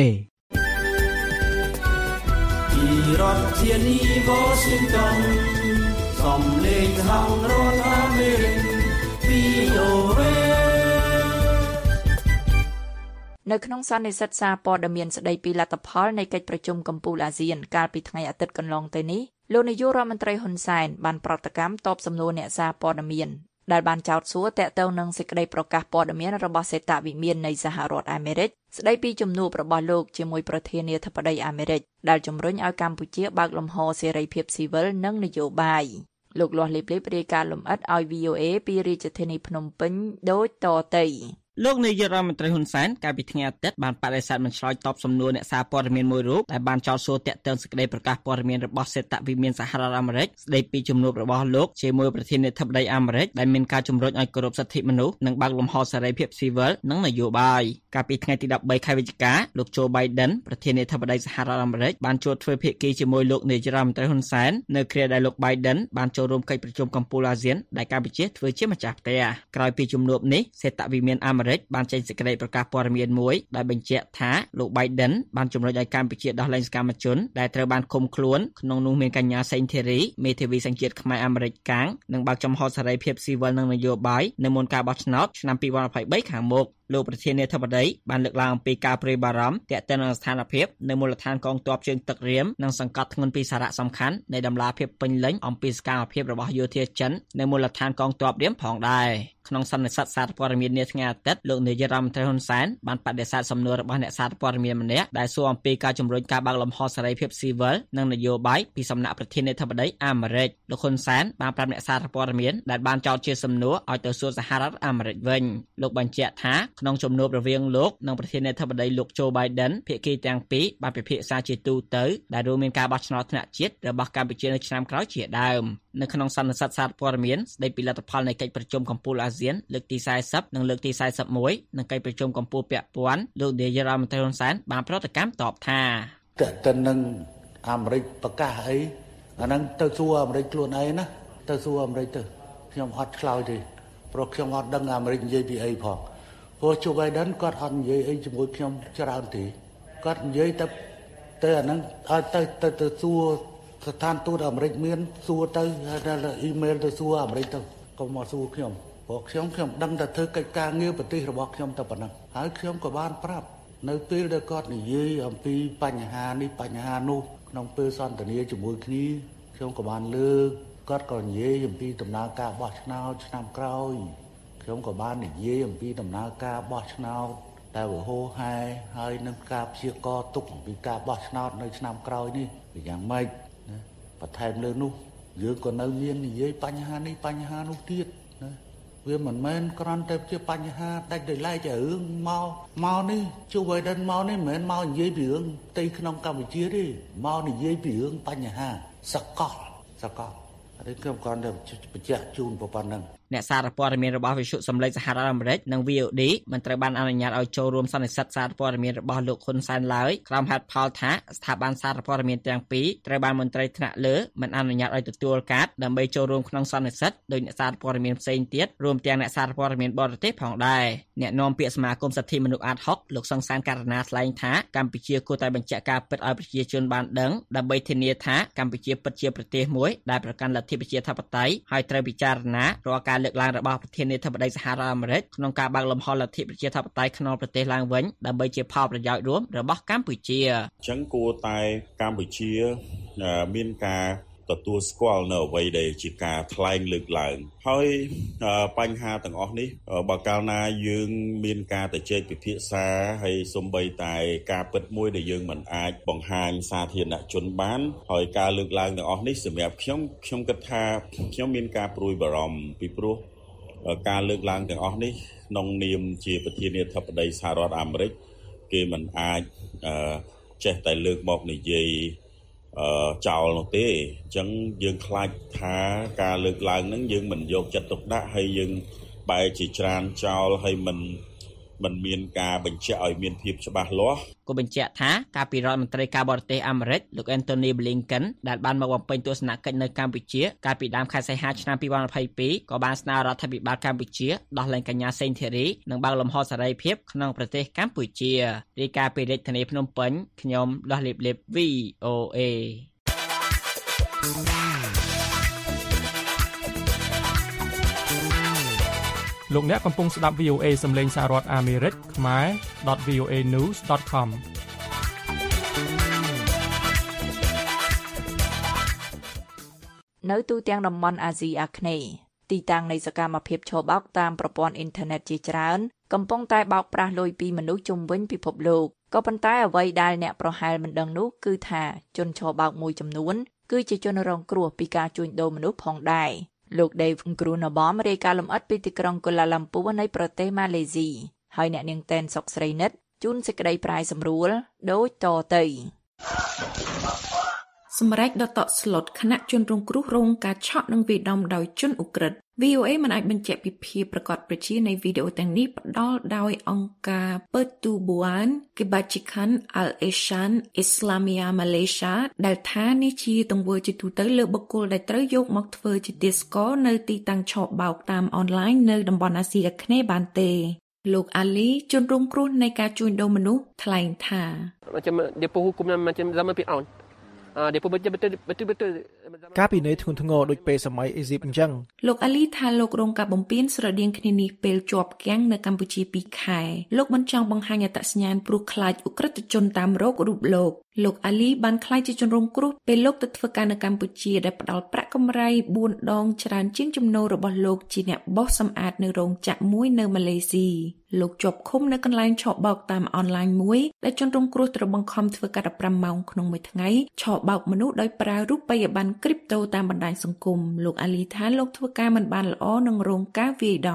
ពីរដ្ឋធានី Washington សំឡេងហៅរដ្ឋអាមេរិក VOA នៅក្នុងសន្និសីទសារព័ត៌មានស្ដីពីលទ្ធផលនៃកិច្ចប្រជុំកំពូលអាស៊ានកាលពីថ្ងៃអាទិត្យកន្លងទៅនេះលោកនាយករដ្ឋមន្ត្រីហ៊ុនសែនបានប្រតិកម្មតបសំណួរអ្នកសារព័ត៌មានដែលបានចោទសួរតាក់ទងនឹងសេចក្តីប្រកាសព័ត៌មានរបស់សេតវិមាននៃសហរដ្ឋអាមេរិកស្តីពីជំនួបរបស់លោកជាមួយប្រធានាធិបតីអាមេរិកដែលជំរុញឲ្យកម្ពុជាបើកលំហសេរីភាពស៊ីវិលនិងនយោបាយលោកលាស់លេបរាយការណ៍លម្អិតឲ្យ VOA ពីរាជធានីភ្នំពេញដូចតទៅលោកនាយករដ្ឋមន្ត្រីហ៊ុនសែនកាលពីថ្ងៃអាទិត្យបានបដិសេធមិនឆ្លើយតបសំណួរអ្នកសារព័ត៌មានមួយរូបដែលបានចោទសួរតាក់ទងសេចក្តីប្រកាសព័ត៌មានរបស់សេតវិមានសហរដ្ឋអាមេរិកស្តីពីជំនួបរបស់លោកជាមួយប្រធានាធិបតីអាមេរិកដែលមានការជំរុញឲ្យគោរពសិទ្ធិមនុស្សនិងបើកលំហសេរីភាពស៊ីវិលនិងនយោបាយកាលពីថ្ងៃទី13ខែវិច្ឆិកាលោកโจ Biden ប្រធានាធិបតីសហរដ្ឋអាមេរិកបានជួបធ្វើភាគីជាមួយលោកនាយករដ្ឋមន្ត្រីហ៊ុនសែននៅគ្រាដែលលោក Biden បានចូលរួមកិច្ចប្រជុំកំពូលអាស៊ានដែលកម្ពុជាធ្វើជាម្ចាស់ផ្ទះក្រោយពីជំនួបនេះសេតវិមានអាមេរិកបានចេញសេចក្តីប្រកាសព័ត៌មានមួយដែលបញ្ជាក់ថាលោក Biden បានជំរុញឲ្យកម្ពុជាដោះលែងសកម្មជនដែលត្រូវបានឃុំខ្លួនក្នុងនោះមានកញ្ញាសេងធីរីមេធាវីសញ្ជាតិខ្មែរអាមេរិកកាំងនិងបើកចំហសេរីភាពស៊ីវិលនិងនយោបាយនៅមុនការបោះឆ្នោតឆ្នាំ2023ខាងមុខលោកប្រធានាធិបតីបានលើកឡើងអំពីការព្រួយបារម្ភទាក់ទងនឹងស្ថានភាពនៅមូលដ្ឋានកងទ័ពជើងទឹករៀមនិងសង្កត់ធ្ងន់ពីសារៈសំខាន់នៃដំណាភាពពេញលេញអំពីសកម្មភាពរបស់យោធាចិននៅមូលដ្ឋានកងទ័ពរៀមផងដែរក្នុងសន្និសីទសារព័ត៌មាននាថ្ងៃអាទិត្យលោកនាយករដ្ឋមន្ត្រីហ៊ុនសែនបានបដិសេធសំណួររបស់អ្នកសារព័ត៌មានម្នាក់ដែលសួរអំពីការជំរុញការបើកលំហសេរីភាពស៊ីវិលនិងនយោបាយពីសំណាក់ប្រធានាធិបតីអាមេរិកលោកហ៊ុនសែនបានប្រាប់អ្នកសារព័ត៌មានដែលបានចោទជាសំណួរឲ្យទៅសួរសហរដ្ឋអាមេរិកវិញលោកបញ្ជាក់ថាក្នុងជំនួបរវាងលោកនិងប្រធានាធិបតីលោកโจ Biden ភាគីទាំងពីរបានពិភាក្សាជាទូទៅដែលរួមមានការបោះឆ្នោតថ្នាក់ជាតិរបស់កម្ពុជានៅឆ្នាំក្រោយជាដើមនៅក្នុងសន្និសីទសារព័ត៌មានស្ដីពីលទ្ធផលនៃកិច្ចប្រជុំកំពូលអាស៊ានលើកទី40និងលើកទី41និងកិច្ចប្រជុំកំពូលពាក់ព័ន្ធលោកនាយករដ្ឋមន្ត្រីហ៊ុនសែនបានប្រតិកម្មតបថាតើទៅនឹងអាមេរិកប្រកាសអីអាហ្នឹងទៅសួរអាមេរិកខ្លួនឯងណាទៅសួរអាមេរិកទៅខ្ញុំអត់ឆ្លើយទេព្រោះខ្ញុំអត់ដឹងអាមេរិកនិយាយពីអីផងព្រោះ Joe Biden គាត់អត់និយាយអីជាមួយខ្ញុំច្រើនទេគាត់និយាយទៅអាហ្នឹងឲ្យទៅសួរស្ថានទូតអាមេរិកមានសួរទៅអ៊ីមែលទៅសួរអាមេរិកទៅកុំមកសួរខ្ញុំព្រោះខ្ញុំដឹងតែធ្វើកិច្ចការងារប្រទេសរបស់ខ្ញុំតែប៉ុណ្ណឹងហើយខ្ញុំក៏បានប្រាប់នៅពេលដែលគាត់និយាយអំពីបញ្ហានេះបញ្ហានោះក្នុងពេលសន្ទនាជាមួយគ្នាខ្ញុំក៏បានលើកគាត់ក៏និយាយអំពីដំណើរការបោះឆ្នោតឆ្នាំក្រោយខ្ញុំក៏បាននិយាយអំពីដំណើរការបោះឆ្នោតតែវហោហែហើយនឹងការព្យាករទុកអំពីការបោះឆ្នោតនៅឆ្នាំក្រោយនេះវាយ៉ាងម៉េចណាបន្ថែមលើនោះយើងក៏នៅមាននិយាយបញ្ហានេះបញ្ហានោះទៀតណាវាមិនមែនគ្រាន់តែជាបញ្ហាដាច់ដោយឡែករឿងមកនេះជួបឲ្យដល់មកនេះមិនមែនមកនិយាយពីរឿងផ្ទៃក្នុងកម្ពុជាទេមកនិយាយពីរឿងបញ្ហាសកលហើយខ្ញុំក៏បញ្ជាក់ជូនប៉ុណ្ណឹងអ្នកសារព័ត៌មានរបស់វិទ្យុសំឡេងសហរដ្ឋអាមេរិកនិង VOD មិនត្រូវបានអនុញ្ញាតឲ្យចូលរួមសន្និសីទសារព័ត៌មានរបស់លោកហ៊ុនសែនឡើយក្រុមហេតុផលថាស្ថាប័នសារព័ត៌មានទាំងពីរត្រូវបានមន្ត្រីថ្នាក់លើមិនអនុញ្ញាតឲ្យទទួលកាតដើម្បីចូលរួមក្នុងសន្និសីទដោយអ្នកសារព័ត៌មានផ្សេងទៀតរួមទាំងអ្នកសារព័ត៌មានបរទេសផងដែរអ្នកនាំពាក្យសមាគមសិទ្ធិមនុស្សអាត60លោកសង្សានករណាថ្លែងថាកម្ពុជាគួរតែបញ្ជាក់ការពិតឲ្យប្រជាជនបានដឹងដើម្បីធានាថាកម្ពុជាពិតជាប្រទេសមួយដែលប្រកាន់លទ្ធិប្រជាធិបតេយ្យហើយត្រូវពិចារណារាល់ការលើកឡើងរបស់ប្រធានាធិបតីសហរដ្ឋអាមេរិកក្នុងការបើកលំហលទ្ធិប្រជាធិបតេយ្យក្នុងប្រទេសឡើងវិញដើម្បីជាផលប្រយោជន៍រួមរបស់កម្ពុជាអញ្ចឹងគួរតែកម្ពុជាមានការទទួលស្គាល់នៅអ្វីដែលជាការថ្លែងលើកឡើងហើយបញ្ហាទាំងអស់នេះបើកាលណាយើងមានការទៅជែកពិភាក្សាហើយសូម្បីតែការពិតមួយដែលយើងមិនអាចបង្ហាញសាធារណជនបានហើយការលើកឡើងទាំងអស់នេះសម្រាប់ខ្ញុំគិតថាខ្ញុំមានការព្រួយបារម្ភពីព្រោះការលើកឡើងទាំងអស់នេះក្នុងនាមជាប្រធានាធិបតីសហរដ្ឋអាមេរិកគេមិនអាចចេះតែលើកមកនិយាយចោលនោះទេអញ្ចឹងយើងខ្លាចថាការលើកឡើងហ្នឹងយើងមិនយកចិត្តទុកដាក់ហើយយើងបែរជាច្រានចោលហើយមិនមានការបញ្ជាក់ឲ្យមានភាពច្បាស់លាស់ក៏បញ្ជាក់ថាការពីរដ្ឋមន្ត្រីការបរទេសអាមេរិកលោក Anthony Blinken ដែលបានមកបំពេញទស្សនកិច្ចនៅកម្ពុជាកាលពីដើមខែសីហាឆ្នាំ2022ក៏បានស្នើរដ្ឋាភិបាលកម្ពុជាដោះលែងកញ្ញាសេងធីរីនិងបើកលំហសេរីភាពក្នុងប្រទេសកម្ពុជារាយការណ៍ពីរាជធានីភ្នំពេញខ្ញុំលាស់លេប VOA លោកអ្នកកំពុងស្ដាប់ VOA សំឡេងសហរដ្ឋអាមេរិកខ្មែរ .voanews.com នៅទូទាំងតំបន់អាស៊ីអាគ្នេយ៍ទីតាំងនៃសកម្មភាពឆបោកតាមប្រព័ន្ធអ៊ីនធឺណិតជាច្រើនកំពុងតែបោកប្រាស់លុយពីមនុស្សជុំវិញពិភពលោកក៏ប៉ុន្តែអ្វីដែលអ្នកប្រហែលមិនដឹងនោះគឺថាជនឆបោកមួយចំនួនគឺជាជនរងគ្រោះពីការជួញដូរមនុស្សផងដែរលោក Dave Grunabom រាយការណ៍លម្អិតពីទីក្រុងកូឡាឡាំពូនៃប្រទេសម៉ាឡេស៊ីហើយអ្នកនាងតែនសុកស្រីនិតជូនសេចក្តីប្រាយសម្រួលដូចតទៅសម្រាប់ដតស្លុតគណៈជនរងគ្រោះរងការឆក់និងវាយដំដោយជនឧក្រិដ្ឋ VOA មិនអាចបញ្ជាក់ពីភាពប្រកបប្រជានៃវីដេអូទាំងនេះផ្ដល់ដោយអង្គការ Pertubuhan Kebajikan Al-Ihsan Islamia Malaysia ដែលថានេះជាទង្វើជាទូទៅលើបុគ្គលដែលត្រូវយកមកធ្វើជាទាសករនៅទីតាំងឆបោកតាមអនឡាញនៅតំបន់អាស៊ីអាគ្នេយ៍បានទេលោកអាលីជនរងគ្រោះនៃការជួញដូរមនុស្សថ្លែងថា dia hukumnya macam zaman Firaun dia pun betul-betul ការពិន័យធ្ងន់ធ្ងរដូចពេលសម័យអេស៊ីបអញ្ចឹងលោកអាលីថាលោករងការបំពេញស្រដៀងគ្នានេះពេលជាប់គាំងនៅកម្ពុជា2ខែលោកមិនចង់បង្ហាញអត្តសញ្ញាណព្រោះខ្លាចឧក្រិដ្ឋជនតាមរោគរូបលោកអាលីបានខ្លាចជាជនរងគ្រោះពេលលោកទៅធ្វើការនៅកម្ពុជាដែលផ្ដល់ប្រាក់កម្រៃ4ដងច្រើនជាងចំណូលរបស់លោកជាអ្នកបោសសម្អាតនៅរោងចក្រមួយនៅម៉ាឡេស៊ីលោកជាប់ឃុំនៅកន្លែងឆបោកតាមអនឡាញមួយដែលជនរងគ្រោះត្រូវបង្ខំធ្វើការ15ម៉ោងក្នុងមួយថ្ងៃឆបោកមនុស្សដោយប្រើរូបិយប័ណ្ណគ្រីបតូតាមបណ្ដាញសង្គមលោកអាលីថាលោកធ្វើការមិនបានល្អនឹងរងការវាយដំ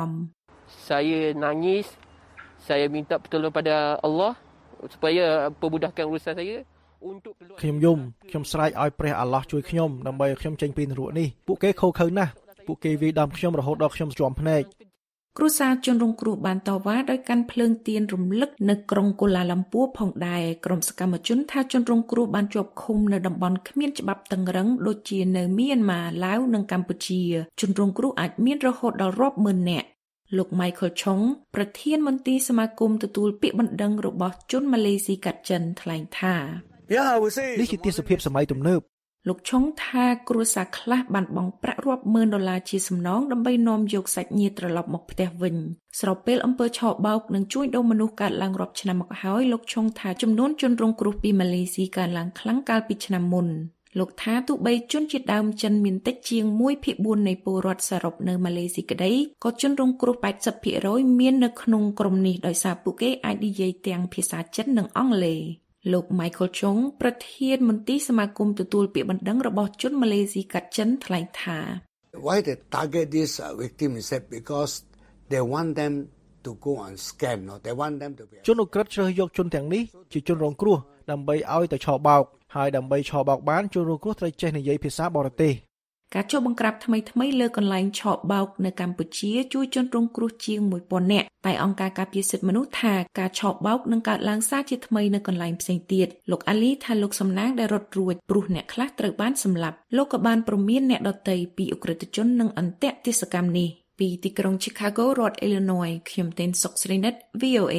Saya nangis saya minta pertolongan pada Allah supaya memudahkan urusan saya untuk ខ្ញុំយំខ្ញុំស្រែកឲ្យព្រះអាឡោះជួយខ្ញុំដើម្បីឲ្យខ្ញុំចេញពីនរកនេះពួកគេខូខើណាស់ពួកគេវាយដំខ្ញុំរហូតដល់ខ្ញុំជាំភ្នែកគ្រួសារជនរងគ្រោះបានតវ៉ាដោយកាន់ភ្លើងទៀនរំលឹកនៅក្រុងកូឡាឡាំពូផងដែរក្រុមសកម្មជនថាជនរងគ្រោះបានជាប់ឃុំនៅតំបន់គ្មានច្បាប់តឹងរ៉ឹងដូចជានៅមីយ៉ាន់ម៉ាឡាវនិងកម្ពុជាជនរងគ្រោះអាចមានរហូតដល់រាប់ម៉ឺននាក់លោក Michael Chong ប្រធានមន្ត្រីសមាគមទទួលពាក្យបណ្ដឹងរបស់ជនម៉ាឡេស៊ីកាត់ចិនថ្លែងថានេះជាទិដ្ឋភាពសម័យទំនើបលោកឆុងថាគ្រួសារខ្លះបានបង់ប្រាក់រាប់ម៉ឺនដុល្លារជាសំណងដើម្បីនាំយកសាច់ញាតិត្រឡប់មកផ្ទះវិញស្របពេលអំពើឆបោកនិងជួញដូរមនុស្សកើតឡើងរាប់ឆ្នាំមកហើយលោកឆុងថាចំនួនជនរងគ្រោះពីម៉ាឡេស៊ីកើនឡើងខ្លាំងកាលពីឆ្នាំមុនលោកថាទោះបីជនជាតិដើមចិនមានតិចជាង 1/4 នៃពលរដ្ឋសរុបនៅម៉ាឡេស៊ីក្តីក៏ជនរងគ្រោះ 80% មាននៅក្នុងក្រុមនេះដោយសារពួកគេអាចនិយាយទាំងភាសាចិននិងអង់គ្លេសលោក Michael Chong ប្រធានមន្ត្រីសមាគមទទួលពាក្យបណ្ដឹងរបស់ជនម៉ាឡេស៊ីកាត់ចិនថ្លែងថា Why they target this victim is that because they want them to go on scam no they want them to be ជនឧក្រិដ្ឋជ្រើសយកជនទាំងនេះជាជនរងគ្រោះដើម្បីឲ្យទៅឆបោកហើយដើម្បីឆបោកបានជនរងគ្រោះត្រូវចេះនិយាយភាសាបរទេសការចុះបង្ក្រាបថ្មីលើកន្លែងឆបោកនៅកម្ពុជាជួយជនរងគ្រោះជាង 1000 នាក់តែអង្គការការពារសិទ្ធិមនុស្សថាការឆបោកនឹងកើតឡើងសារជាថ្មីនៅកន្លែងផ្សេងទៀតលោកអាលីថាលោកសំណាងដែលរត់រួចព្រោះអ្នកខ្លះត្រូវបានសម្លាប់លោកក៏បានព្រមានអ្នកដទៃពីឧក្រិដ្ឋជននិងអន្ទាក់ទេសកម្មនេះពីទីក្រុង Chicago រដ្ឋ Illinois ខ្ញុំទេនសុកស្រីនិត VOA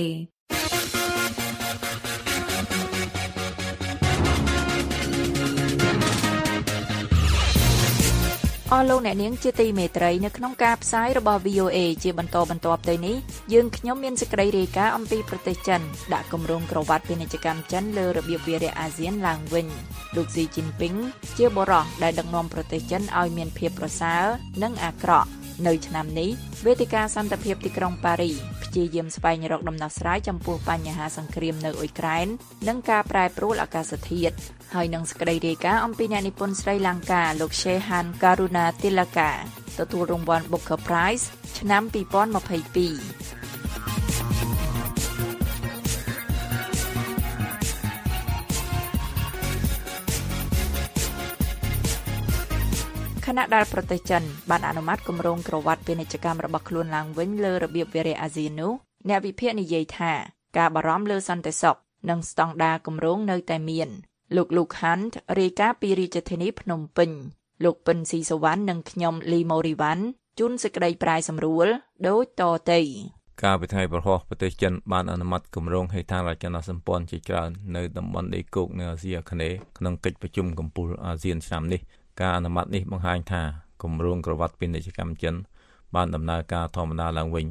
អស់លោកអ្នកនាងជាទីមេត្រីនៅក្នុងការផ្សាយរបស់ VOA ជាបន្តបន្ទាប់ទៅនេះយើងខ្ញុំមានសេចក្តីរាយការណ៍អំពីប្រទេសចិនដាក់គម្រោងក្រវ៉ាត់ពាណិជ្ជកម្មចិនលើរបៀបវារៈអាស៊ានឡើងវិញលោកស៊ីជីនពីងជាបរិះដែលដឹកនាំប្រទេសចិនឲ្យមានភាពប្រសើរនិងអាក្រក់នៅឆ្នាំនេះវេទិកាសន្តិភាពទីក្រុងប៉ារីព្យាយាមស្វែងរកដំណោះស្រាយចំពោះបញ្ហាសង្គ្រាមនៅអ៊ុយក្រែននិងការប្រែប្រួលអាកាសធាតុហើយនឹងសេចក្តីរាយការណ៍អំពីអ្នកនិពន្ធស្រីលង្កាលោក Shehan Karunatilaka ទទួលរង្វាន់ Booker Prize ឆ្នាំ2022ខណៈដែលប្រទេសចិនបានអនុម័តគម្រោងក្រវ៉ាត់ពាណិជ្ជកម្មរបស់ខ្លួនឡើងវិញលើរបៀបវារៈអាស៊ាននោះអ្នកវិភាគនិយាយថាការបារម្ភលើសន្តិសុខនិងស្តង់ដារគម្រោងនៅតែមានលោក Luke Hunt រាយការណ៍ពីរាជធានីភ្នំពេញលោកពិនស៊ីសវណ្ណនិងខ្ញុំលីម៉ូរីវ៉ាន់ជូនសេចក្តីប្រាយសម្រួលដូចតទៅកាលពីថ្ងៃប្រហោះប្រទេសចិនបានអនុម័តគម្រោងហេដ្ឋារចនាសម្ព័ន្ធជាច្រើននៅតំបន់ដីគោកនៅអាស៊ីអាគ្នេយ៍ក្នុងកិច្ចប្រជុំកំពូលអាស៊ានឆ្នាំនេះការអនុម័តនេះបង្ហាញថាគម្រោងក្រវ៉ាត់ពាណិជ្ជកម្មចិនបានដំណើរការធម្មតាឡើងវិញ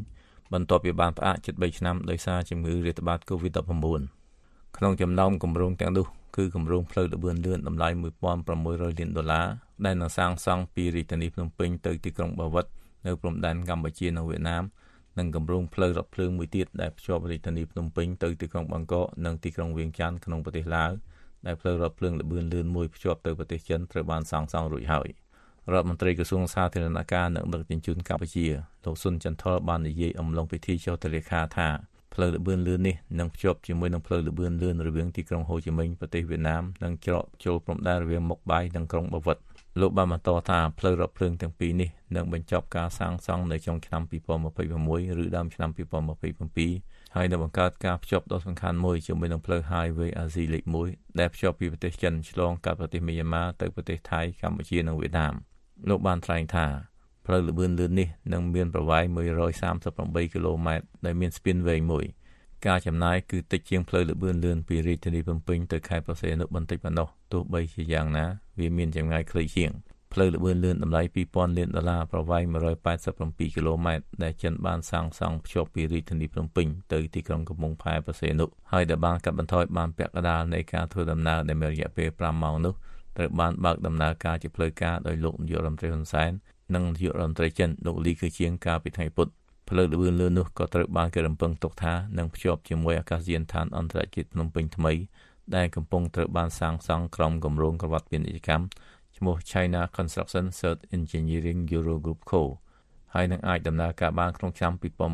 បន្ទាប់ពីបានផ្អាកជិត3ឆ្នាំដោយសារជំងឺរាតត្បាត COVID-19 ក្នុងចំណោមគម្រោងទាំងនោះគឺគម្រោងផ្លូវល្បឿនលឿនតម្លៃ$1,600 លានដែលនឹងសាងសង់ពីរាជធានីភ្នំពេញទៅទីក្រុងបាវិតនៅព្រំដែនកម្ពុជានិងវៀតណាមនិងគម្រោងផ្លូវរថភ្លើងមួយទៀតដែលភ្ជាប់រាជធានីភ្នំពេញទៅទីក្រុងបាងកកនិងទីក្រុងវៀងច័ន្ទក្នុងប្រទេសឡាវដែលផ្លូវរថភ្លើងល្បឿនលឿនមួយភ្ជាប់ទៅប្រទេសចិនត្រូវបានសាងសង់រួចហើយរដ្ឋមន្ត្រីក្រសួងសាធារណការនិងដឹកជញ្ជូនកម្ពុជាលោកស៊ុនចន្ទថលបាននិយាយអំឡុងពិធីចុះទិដ្ឋាការថាផ្លូវល្បឿនលឿននេះនឹងភ្ជាប់ជាមួយនឹងផ្លូវល្បឿនលឿនរវាងទីក្រុងហូជីមិញប្រទេសវៀតណាមនិងច្រកចូលព្រំដែនរវាងមុខបាយនិងក្រុងបាវិតលោកបានបន្តថាផ្លូវរថភ្លើងទាំងពីរនេះនឹងបញ្ចប់ការសាងសង់នៅចុងឆ្នាំ2026ឬដើមឆ្នាំ2027ហើយនឹងបង្កើតការភ្ជាប់ដ៏សំខាន់មួយជាមួយនឹងផ្លូវ Highway Asia លេខ1ដែលភ្ជាប់ពីប្រទេសចិនឆ្លងកាត់ប្រទេសមីយ៉ាន់ម៉ាទៅប្រទេសថៃកម្ពុជានិងវៀតណាមលោកបានថ្លែងថាផ្លូវល្បឿនលឿននេះនឹងមានប្រវែង138គីឡូម៉ែត្រដែលមានស្ពានវែងមួយការចំណាយគឺតិចជាងផ្លូវល្បឿនលឿនពីរាជធានីភ្នំពេញទៅខេត្តព្រះសីហនុបន្តិចប៉ុណ្ណោះទោះបីជាយ៉ាងណាវាមានចម្ងាយខ្លីជាងផ្លូវល្បឿនលឿនតម្លៃ$2,000 លានប្រវែង187គីឡូម៉ែត្រដែលចិនបានសាងសង់ភ្ជាប់ពីរាជធានីភ្នំពេញទៅទីក្រុងកំពង់ផែព្រះសីហនុហើយដែលបានកាត់បន្ថយបានពាក់កណ្ដាលនៃការធ្វើដំណើរដែលមានរយៈពេល5ម៉ោងនោះត្រូវបានបើកដំណើរការជាផ្លូវការដោយលោកនាយករដ្ឋមន្ត្រីហ៊ុនសែននិងនាយករដ្ឋមន្ត្រីចិនលោកលីខឺជាងកាលពីថ្ងៃពុធផ្លូវល្បឿនលឿននោះក៏ត្រូវបានគេរំពឹងទុកថានឹងភ្ជាប់ជាមួយអាកាសយានដ្ឋានអន្តរជាតិភ្នំពេញថ្មីដែលកំពុងត្រូវបានសាងសង់ក្រុមគម្រោងក្រវ៉ាត់ពាណិជ្ជកម្មឈ្មោះ China Construction Third Engineering Euro Group Co ហើយនឹងអាចដំណើរការបានក្នុងឆ្នាំ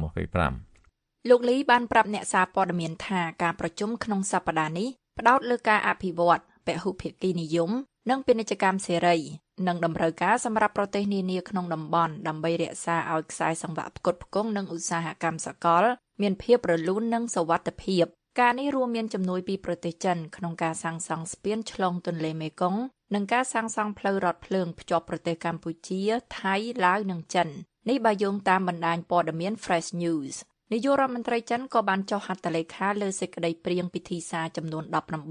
2025 លោកលីបានប្រាប់អ្នកសារព័ត៌មានថាការប្រជុំក្នុងសប្តាហ៍នេះផ្ដោតលើការអភិវឌ្ឍពហុភាគីនិយមនិងពាណិជ្ជកម្មសេរីនិងតម្រូវការសម្រាប់ប្រទេសនានាក្នុងតំបន់ដើម្បីរក្សាឲ្យខ្សែសង្វាក់ផ្គត់ផ្គង់និងឧស្សាហកម្មសកលមានភាពរលូននិងសុវត្ថិភាពការនេះរួមមានជំនួយពីប្រទេសចិនក្នុងការសាងសង់ស្ពានឆ្លងទន្លេមេគង្គនិងការសាងសង់ផ្លូវរថភ្លើងភ្ជាប់ប្រទេសកម្ពុជាថៃឡាវនិងចិននេះបើយោងតាមបណ្ដាញព័ត៌មាន Fresh News នាយករដ្ឋមន្ត្រីចិនក៏បានចុះហត្ថលេខាលើសេចក្តីព្រាងពិធីសារចំនួន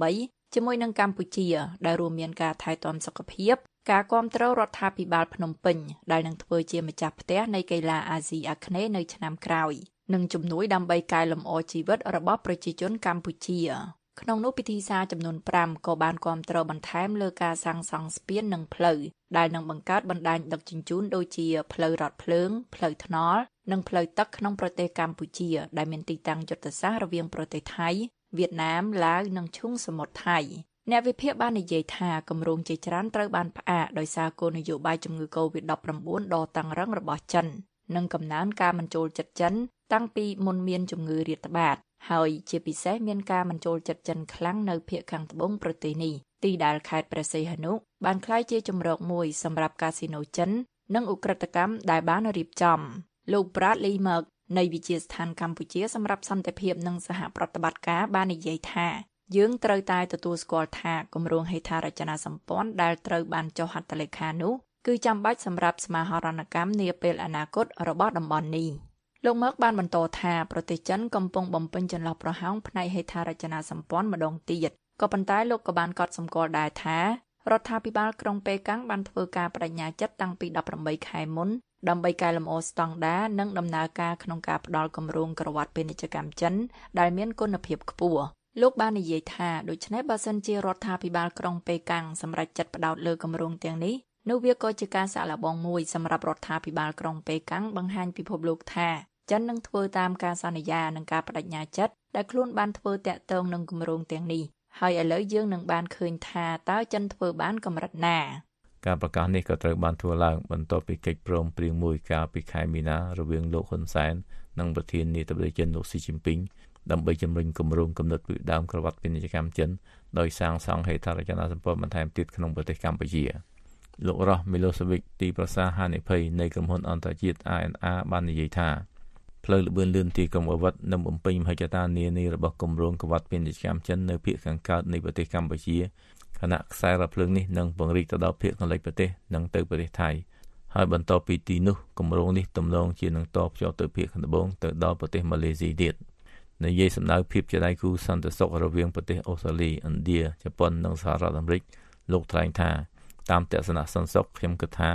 18ជាមួយនឹងកម្ពុជាដែលរួមមានការថែទាំសុខភាពការគាំទ្ររដ្ឋាភិបាលភ្នំពេញដែលនឹងធ្វើជាម្ចាស់ផ្ទះនៃកីឡាអាស៊ីអាគ្នេយ៍នៅឆ្នាំក្រោយនិងជំនួយដើម្បីកែលម្អជីវិតរបស់ប្រជាជនកម្ពុជាក្នុងនោះពិធីសារចំនួន5ក៏បានគាំទ្របន្ថែមលើការសាងសង់ស្ពាននិងផ្លូវដែលនឹងបង្កើតបណ្ដាញដឹកជញ្ជូនដូចជាផ្លូវរថភ្លើងផ្លូវថ្នល់និងផ្លូវទឹកក្នុងប្រទេសកម្ពុជាដែលមានទីតាំងយុទ្ធសាស្ត្ររវាងប្រទេសថៃវៀតណាមឡាវនិងឈូងសមុទ្រថៃអ្នកវិភាគបាននិយាយថាគម្រោងជាច្រើនត្រូវបានផ្អាកដោយសារគោលនយោបាយជំងឺ COVID-19 ដ៏តឹងរ៉ឹងរបស់ចិននិងកំណើនការមិនចូលចិត្តចិនតាំងពីមុនមានជំងឺរាតត្បាតហើយជាពិសេសមានការមិនចូលចិត្តចិនខ្លាំងនៅភាគខាងត្បូងប្រទេសនេះទីដែលខេត្តព្រះសីហនុបានក្លាយជាជម្រកមួយសម្រាប់កាស៊ីណូចិននិងឧក្រិដ្ឋកម្មដែលបានរៀបចំលោក Bradley Merck នៃវិទ្យាស្ថានកម្ពុជាសម្រាប់សន្តិភាពនិងសហប្រតិបត្តិការបាននិយាយថាយើងត្រូវតែទទួលស្គាល់ថាគម្រោងហេដ្ឋារចនាសម្ព័ន្ធដែលត្រូវបានចុះហត្ថលេខានោះគឺចាំបាច់សម្រាប់សមាហរណកម្មនាពេលអនាគតរបស់តំបន់នេះលោកម៉ឺកបានបន្តថាប្រទេសចិនកំពុងបំពេញចន្លោះប្រហោងផ្នែកហេដ្ឋារចនាសម្ព័ន្ធម្ដងទៀតក៏ប៉ុន្តែលោកក៏បានកត់សម្គាល់ដែរថារដ្ឋាភិបាលក្រុងប៉េកាំងបានធ្វើការបដិញ្ញាចិត្តតាំងពី18ខែមុនដើម្បីកែលម្អស្តង់ដារនិងដំណើរការក្នុងការផ្ដល់គម្រោងក្រវ៉ាត់ពាណិជ្ជកម្មចិនដែលមានគុណភាពខ្ពស់លោកបាននិយាយថាដូច្នេះបើសិនជារដ្ឋាភិបាលក្រុងប៉េកាំងសម្រេចចិត្តផ្ដោតលើគម្រោងទាំងនេះនោះវាក៏ជាការសាកល្បងមួយសម្រាប់រដ្ឋាភិបាលក្រុងប៉េកាំងបង្ហាញពិភពលោកថាចិននឹងធ្វើតាមការសន្យានិងការបដិញ្ញាចិត្តដែលខ្លួនបានធ្វើតាក់ទងនឹងគម្រោងទាំងនេះហើយឥឡូវយើងនឹងបានឃើញថាតើចិនធ្វើបានកម្រិតណាការប្រកាសនេះក៏ត្រូវបានធ្វើឡើងបន្ទាប់ពីកិច្ចព្រមព្រៀងមួយកាលពីខែមីនារវាងលោកហ៊ុនសែននិងប្រធានាធិបតីចិនលោកស៊ីជីនពីងដើម្បីជំរុញគម្រោងកំណត់ពីដើមក្រវ៉ាត់ពាណិជ្ជកម្មចិនដោយសាងសង់ហេដ្ឋារចនាសម្ព័ន្ធបន្ថែមទៀតក្នុងប្រទេសកម្ពុជាលោករ៉ូស មីឡូសេវិចទីប្រឹក្សាហានិភ័យនៃក្រុមហ៊ុនអន្តរជាតិ ANA បាននិយាយថាផ្លូវល្បឿនលឿនទីក្រុងបាវិតនឹងបំពេញមហិច្ឆតានានារបស់គម្រោងក្រវ៉ាត់ពាណិជ្ជកម្មចិននៅភាគខាងកើតនៃប្រទេសកម្ពុជាខណៈខ្សែរថភ្លើងនេះនឹងពង្រីកទៅដល់ភាគខាងលិចប្រទេសនិងទៅប្រទេសថៃហើយបន្តពីទីនោះគម្រោងនេះទំនងជានឹងតភ្ជាប់ទៅភាគខាងត្បូងទៅដល់ប្រទេសម៉ាឡេស៊ីទៀតនិយាយសម្ដៅភាពជាដៃគូសន្តិសុខរវាងប្រទេសអូស្ត្រាលីឥណ្ឌាជប៉ុននិងសហរដ្ឋអាមេរិកលោកថ្លែងថាតាមទស្សនៈសន្តិសុខខ្ញុំគិតថា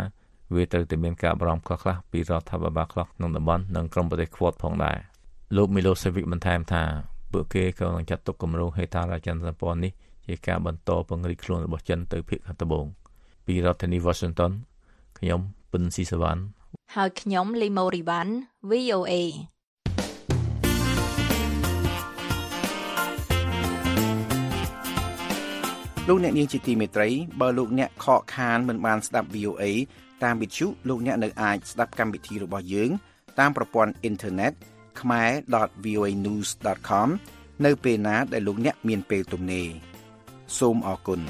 វាត្រូវតែមានការបារម្ភខ្លះៗពីរដ្ឋាភិបាលខ្លះក្នុងតំបន់និងក្រុមប្រទេសខ្វាត់ផងដែរលោក Milosevic បន្ថែមថាពួកគេក៏នឹងចាត់ទុកគម្រោងហេដ្ឋារចនាសម្ព័ន្ធនេះជាការបន្តពង្រីកខ្លួនរបស់ចិនទៅភាគខាងត្បូងពីរដ្ឋធានី Washington ខ្ញុំពិនស៊ីសវណ្ណហើយខ្ញុំលីម៉ូរីវ៉ាន់ VOA លោកអ្នកនាងជាទីមេត្រីបើលោកអ្នកខកខានមិនបានស្ដាប់ VOA តាមវិទ្យុលោកអ្នកនៅអាចស្ដាប់កម្មវិធីរបស់យើងតាមប្រព័ន្ធអ៊ីនធឺណិត khmer.voanews.com នៅពេលណាដែលលោកអ្នកមានពេលទំនេរសូមអរគុណ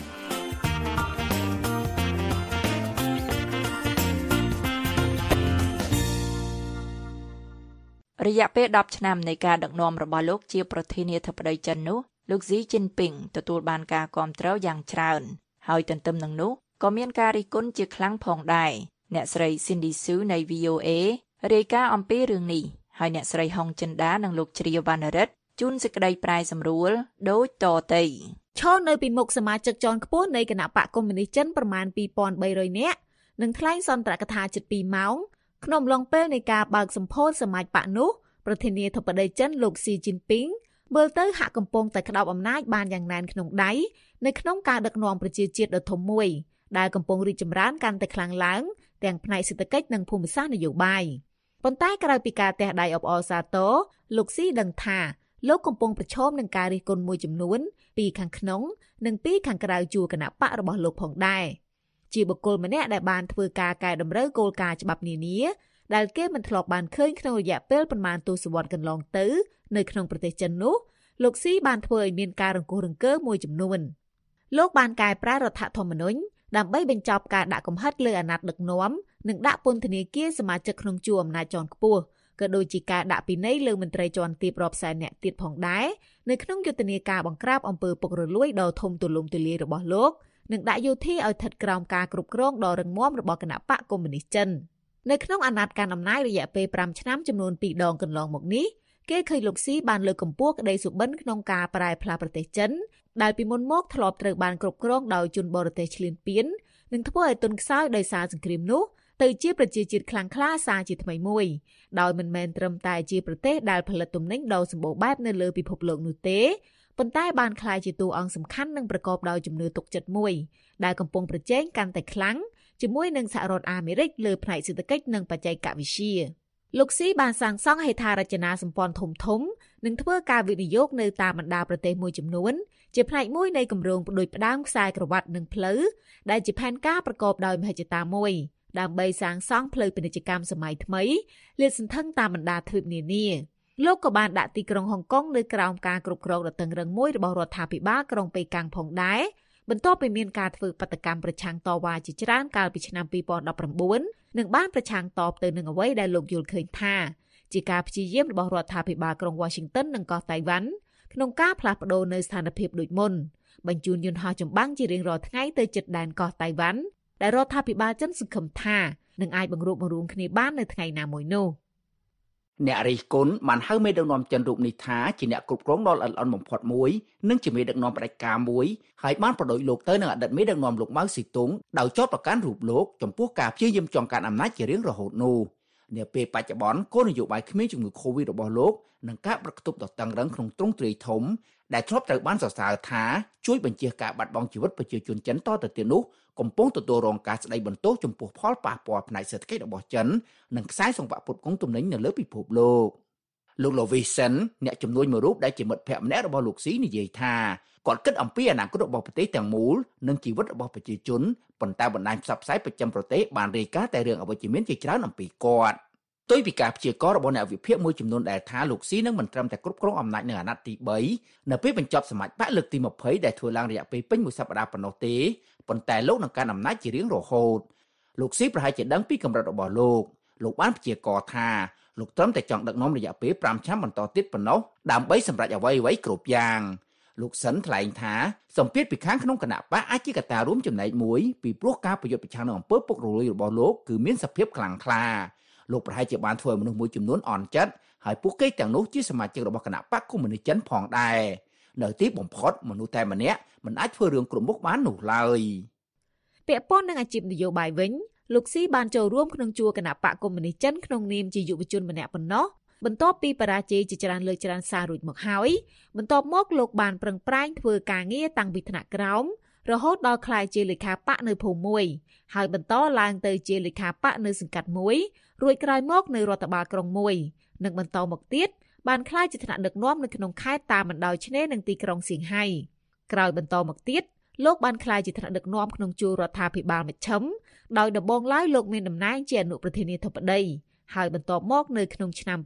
រយៈពេល10ឆ្នាំនៃការដឹកនាំរបស់លោកជាប្រធានាធិបតីចិននោះលោកស៊ីជីនពីងទទួលបានការគាំទ្រយ៉ាងច្រើនហើយទន្ទឹមនឹងនោះក៏មានការរិះគន់ជាខ្លាំងផងដែរអ្នកស្រី Cindy Su នៃ VOA រាយការណ៍អំពីរឿងនេះហើយអ្នកស្រីហុងចិនដានិងលោកជ្រាវវណ្ណរិទ្ធជូនសេចក្តីប្រែសម្រួលដូចតទៅឈរនៅពីមុខសមាជិកជាន់ខ្ពស់នៃគណៈបកកុម្មុយនីសចិនប្រមាណ 2300 នាក់និងថ្លែងសន្ទរកថាជិត2ម៉ោងក្នុងអំឡុងពេលនៃការបើកសម្ពោធសមាជបកនោះប្រធានាធិបតីចិនលោកស៊ីជីនពីងមើលទៅហាក់កំពុងតែក្តោបអំណាចបានយ៉ាងណែនក្នុងដៃនៅក្នុងការដឹកនាំប្រជាជាតិដ៏ធំមួយដែលកំពុងរីកចម្រើនកាន់តែខ្លាំងឡើងទាំងផ្នែកសេដ្ឋកិច្ចនិងភូមិសាស្ត្រនយោបាយប៉ុន្តែក្រៅពីការទះដៃអបអរសាទរលោកស៊ីដឹងថាលោកកំពុងប្រឈមនឹងការរិះគន់មួយចំនួនពីខាងក្នុងនិងពីខាងក្រៅជួរគណៈបករបស់លោកផងដែរជាបុគ្គលម្នាក់ដែលបានធ្វើការកែតម្រូវគោលការណ៍ច្បាប់នានាដែលគេមិនធ្លាប់បានឃើញក្នុងរយៈពេលប្រមាណទសវត្សរ៍កន្លងទៅនៅក្នុងប្រទេសចិននោះលោកស៊ីបានធ្វើឲ្យមានការរង្គោះរង្គើមួយចំនួនលោកបានកែប្រែរដ្ឋធម្មនុញ្ញដើម្បីបញ្ចប់ការដាក់កំហិតលើអាណត្តិដឹកនាំនិងដាក់ពន្ធនាគារសមាជិកក្នុងជួរអំណាចជាន់ខ្ពស់ក៏ដូចជាការដាក់ពិន័យលើមន្ត្រីជាន់ទាបរាប់សែននាក់ទៀតផងដែរនៅក្នុងយុទ្ធនាការបង្ក្រាបអំពើពុករលួយដ៏ធំទូលំទូលាយរបស់លោកនិងដាក់យោធាឲ្យស្ថិតក្រោមការគ្រប់គ្រងដ៏រឹងមាំរបស់គណៈបកកុម្មុយនីសចិននៅក្នុងអាណត្តិការអំណាចរយៈពេល5ឆ្នាំចំនួន2ដងកន្លងមកនេះគេឃើញលោកស៊ីបានលើកកម្ពស់ក្តីសុបិនក្នុងការប្រែផ្លាស់ប្រទេសចិនដែលពីមុនមកធ្លាប់ត្រូវបានគ្រប់គ្រងដោយជនបរទេសឈ្លានពាននិងធ្វើឲ្យទុនខ្សោយដោយសារសង្គ្រាមនោះទៅជាប្រជាជាតិខ្លាំងក្លាសារជាថ្មីមួយដោយមិនមែនត្រឹមតែជាប្រទេសដែលផលិតទំនិញដ៏សម្បូរបែបនៅលើពិភពលោកនោះទេប៉ុន្តែបានក្លាយជាតួអង្គសំខាន់និងប្រកបដោយជំនឿទុកចិត្តមួយដែលកំពុងប្រជែងកាន់តែខ្លាំងជាមួយនឹងសហរដ្ឋអាមេរិកលើផ្នែកសេដ្ឋកិច្ចនិងបច្ចេកវិទ្យាលោកស៊ីបានសាងសង់ហេដ្ឋារចនាសម្ព័ន្ធធំៗនិងធ្វើការវិនិយោគនៅតាមបណ្ដាប្រទេសមួយចំនួនជាផ្នែកមួយនៃគម្រោងផ្ដួចផ្ដើមខ្សែក្រវ៉ាត់និងផ្លូវដែលជាផែនការប្រកបដោយមហិច្ឆតាមួយដើម្បីសាងសង់ផ្លូវពាណិជ្ជកម្មសម័យថ្មីលាតសន្ធឹងតាមបណ្ដាទ្វីបនានាលោកក៏បានដាក់ទីក្រុងហុងកុងនៅក្រោមការគ្រប់គ្រងដ៏តឹងរ៉ឹងមួយរបស់រដ្ឋាភិបាលក្រុងប៉េកាំងផងដែរបន្ទាប់ពីមានការធ្វើបាតកម្មប្រឆាំងតវ៉ាជាច្រើនកាលពីឆ្នាំ2019និងបានប្រឆាំងតបទៅនឹងអ្វីដែលលោកយល់ឃើញថាជាការព្យាយាមរបស់រដ្ឋាភិបាលក្រុង Washington និងកោះតៃវ៉ាន់ក្នុងការផ្លាស់ប្ដូរនៅស្ថានភាពដូចមុនបញ្ជូនយន្តហោះចម្បាំងជារៀងរាល់ថ្ងៃទៅជិតដែនកោះតៃវ៉ាន់ដែលរដ្ឋាភិបាលចិនសង្ឃឹមថានឹងអាចបង្រួបបង្រួមគ្នាបាននៅថ្ងៃណាមួយនោះអ្នករិះគន់បានហៅមេដឹកនាំចិនរូបនេះថាជាអ្នកគ្រប់គ្រងដ៏ល្អិតល្អន់បំផុតមួយនិងជាមេដឹកនាំផ្ដាច់ការមួយហើយបានប្រដូចលោកទៅនឹងអតីតមេដឹកនាំលោកម៉ៅស៊ីតុងដោយចោទប្រកាន់រូបលោកចំពោះការព្យាយាមចងកាន់អំណាចជារៀងរហូតនោះនាពេលបច្ចុប្បន្នគោលនយោបាយគ្មានជំងឺ Covid របស់លោកនិងការប្រកបដ៏តឹងរ៉ឹងក្នុងទ្រង់ទ្រាយធំដែលធ្លាប់ត្រូវបានសរសើរថាជួយបញ្ជៀសការបាត់បង់ជីវិតប្រជាជនចិនតទៅទៀតនោះកំពុងទទួលរងការស្ដីបន្ទោសចំពោះផលប៉ះពាល់ផ្នែកសេដ្ឋកិច្ចរបស់ចិននិងខ្សែសង្វាក់ផ្គត់ផ្គង់ទំនិញនៅលើពិភពលោកLovison អ្នកជំនួយមួយរូបដែលជាមិត្តភក្តិម្នាក់របស់លោកស៊ីនិយាយថាគាត់គិតអំពីអនាគតរបស់ប្រទេសទាំងមូលនិងជីវិតរបស់ប្រជាជនប៉ុន្តែបណ្ដាញផ្សព្វផ្សាយប្រចាំប្រទេសបានរាយការណ៍តែរឿងអវិជ្ជមានជាច្រើនអំពីគាត់ផ្ទុយពីការព្យាករណ៍របស់អ្នកវិភាគមួយចំនួនដែលថាលោកស៊ីនឹងមិនត្រឹមតែគ្រប់គ្រងអំណាចនៅអាណត្តិទី3នៅពេលបញ្ចប់សមាជបកលើកទី20ដែលធ្វើឡើងរយៈពេលពេញមួយសប្តាហ៍ប៉ុណ្ណោះទេប៉ុន្តែលោកនឹងកាន់អំណាចជារៀងរហូតលោកស៊ីប្រហែលជាដឹងពីកម្រិតរបស់លោកបានព្យាករណ៍ថាលោកត្រឹមតែចង់ដឹកនាំរយៈពេល5ឆ្នាំបន្តទៀតប៉ុណ្ណោះដើម្បីសម្រេចអ្វីៗគ្រប់យ៉ាងលោកសិនថ្លែងថាសម្ពាធពីខាងក្នុងគណៈបកអាចជាកត្តារួមចំណែកមួយពីព្រោះការប្រយុទ្ធប្រឆាំងនឹងអំពើពុករលួយរបស់លោកគឺមានសភាពខ្លាំងក្លាលោកប្រហែលជាបានធ្វើឲ្យមនុស្សមួយចំនួនអន់ចិត្តហើយពួកគេទាំងនោះជាសមាជិករបស់គណៈបកកុម្មុយនីសចិនផងដែរនៅទីបំផុតមនុស្សតែម្នាក់មិនអាចធ្វើរឿងគ្រប់មុខបាននោះឡើយពាក់ព័ន្ធនឹងអាជីពនយោបាយវិញលោកស៊ីបានចូលរួមក្នុងជួរគណៈបកកុម្មុយនីសចិនក្នុងនាមជាយុវជនម្នាក់ប៉ុណ្ណោះបន្ទាប់ពីបរាជ័យជាច្រើនលើកច្រើនសាររួចមកហើយបន្ទាប់មកលោកបានប្រឹងប្រែងធ្វើការងារតាំងពីថ្នាក់ក្រោមរហូតដល់ក្លាយជាលេខាបកនៅភូមិមួយហើយបន្តឡើងទៅជាលេខាបកនៅសង្កាត់មួយរួចក្រោយមកនៅរដ្ឋបាលក្រុងមួយនិងបន្តមកទៀតបានក្លាយជាថ្នាក់ដឹកនាំនៅក្នុងខេត្តតាមបណ្ដោយឆ្នេរនិងទីក្រុងសៀងហៃក្រោយបន្តមកទៀតលោកបានក្លាយជាថ្នាក់ដឹកនាំក្នុងជួររដ្ឋាភិបាលមជ្ឈិមដោយដំបូងឡើយលោកមានតំណែងជាអនុប្រធានាធិបតីហើយបន្ទាប់មកនៅក្នុងឆ្នាំ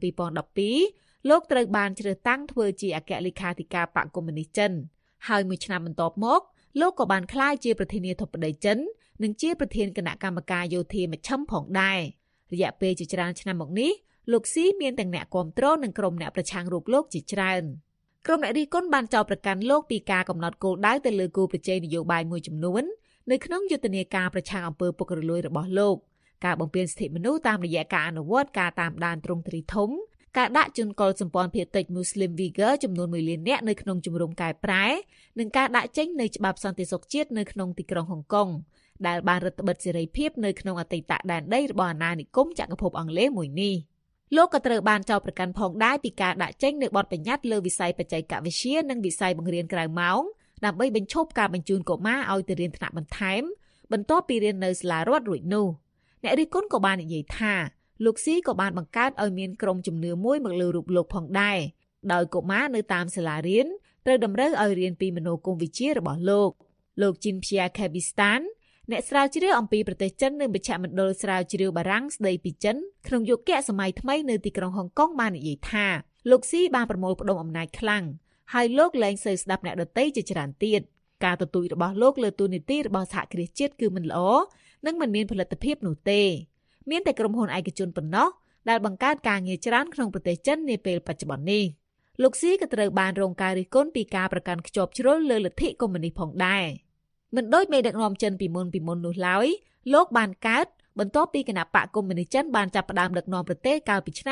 2012លោកត្រូវបានជ្រើសតាំងធ្វើជាអគ្គលេខាធិការបកកុម្មុយនីសចិនហើយមួយឆ្នាំបន្ទាប់មកលោកក៏បានក្លាយជាប្រធានាធិបតីចិននិងជាប្រធានគណៈកម្មការយោធាមជ្ឈិមផងដែររយៈពេលជាច្រើនឆ្នាំមកនេះលោកស៊ីមានទាំងអ្នកគាំទ្រនិងក្រុមអ្នកប្រឆាំងរូបលោកជាច្រើនក្រុមអ្នករិះគន់បានចោទប្រកាន់លោកពីការកំណត់គោលដៅទៅលើគោលប្រជែងនយោបាយមួយចំនួននៅក្នុងយុទ្ធនាការប្រឆាំងអំពើពុករលួយរបស់លោកការបំពានសិទ្ធិមនុស្សតាមរយៈការអនុវត្តការតាមដានទ្រង់ទ្រាយធំការដាក់ជនកុលសម្ព័ន្ធភាគតិច Muslim Uyghur ចំនួន1លាននាក់នៅក្នុងជំរំកែប្រែនិងការដាក់ចេញនៃច្បាប់សន្តិសុខជាតិនៅក្នុងទីក្រុងហុងកុងដែលបានរឹតបន្តឹងសេរីភាពនៅក្នុងអតីតដែនដីរបស់អាណានិគមចក្រភពអង់គ្លេសមួយនេះលោកក៏ត្រូវបានចោទប្រកាន់ផងដែរពីការដាក់ចេញនូវបទបញ្ញត្តិលើវិស័យបច្ចេកវិទ្យានិងវិស័យបង្រៀនក្រៅម៉ោងដើម្បីបញ្ឈប់ការបញ្ជូនកុមារឲ្យទៅរៀនថ្នាក់បន្ថែមបន្ទាប់ពីរៀននៅសាលារដ្ឋរួចនោះអ្នករិះគន់ក៏បាននិយាយថាលោកស៊ីក៏បានបង្កើតឲ្យមានក្រុមជំនឿមួយមកលើរូបលោកផងដែរដោយកុមារនៅតាមសាលារៀនត្រូវតម្រូវឲ្យរៀនពីមនោគមវិជ្ជារបស់លោកជីនភៀខេប៊ីស្តានអ្នកស្រាវជ្រាវអំពីប្រទេសចិននៅមជ្ឈមណ្ឌលស្រាវជ្រាវបារាំងស្ដីពីចិនក្នុងយុគសម័យថ្មីនៅទីក្រុងហុងកុងបាននិយាយថាលោកស៊ីបានប្រមូលផ្ដុំអំណាចខ្លាំងហើយលោកលែងសូវស្ដាប់អ្នកដទៃជាច្រើនទៀតការទទូចរបស់លោកលើទូនីតិរបស់សហគ្រាសជាតិគឺមិនល្អនិងមិនមានផលិតភាពនោះទេមានតែក្រុមហ៊ុនឯកជនប៉ុណ្ណោះដែលបង្កើតការងារច្រើនក្នុងប្រទេសចិននាពេលបច្ចុប្បន្ននេះលោកស៊ីក៏ត្រូវបានរងការរិះគន់ពីការប្រកាន់ខ្ជាប់ជ្រុលលើលទ្ធិកុម្មុយនីសផងដែរមិនដូចមេដឹកនាំចិនពីមុននោះឡើយលោកបានកើតបន្ទាប់ពីគណៈបកកុម្មុយនីសចិនបានចាប់ផ្ដើមដឹកនាំប្រទេសកាលពីឆ្នាំ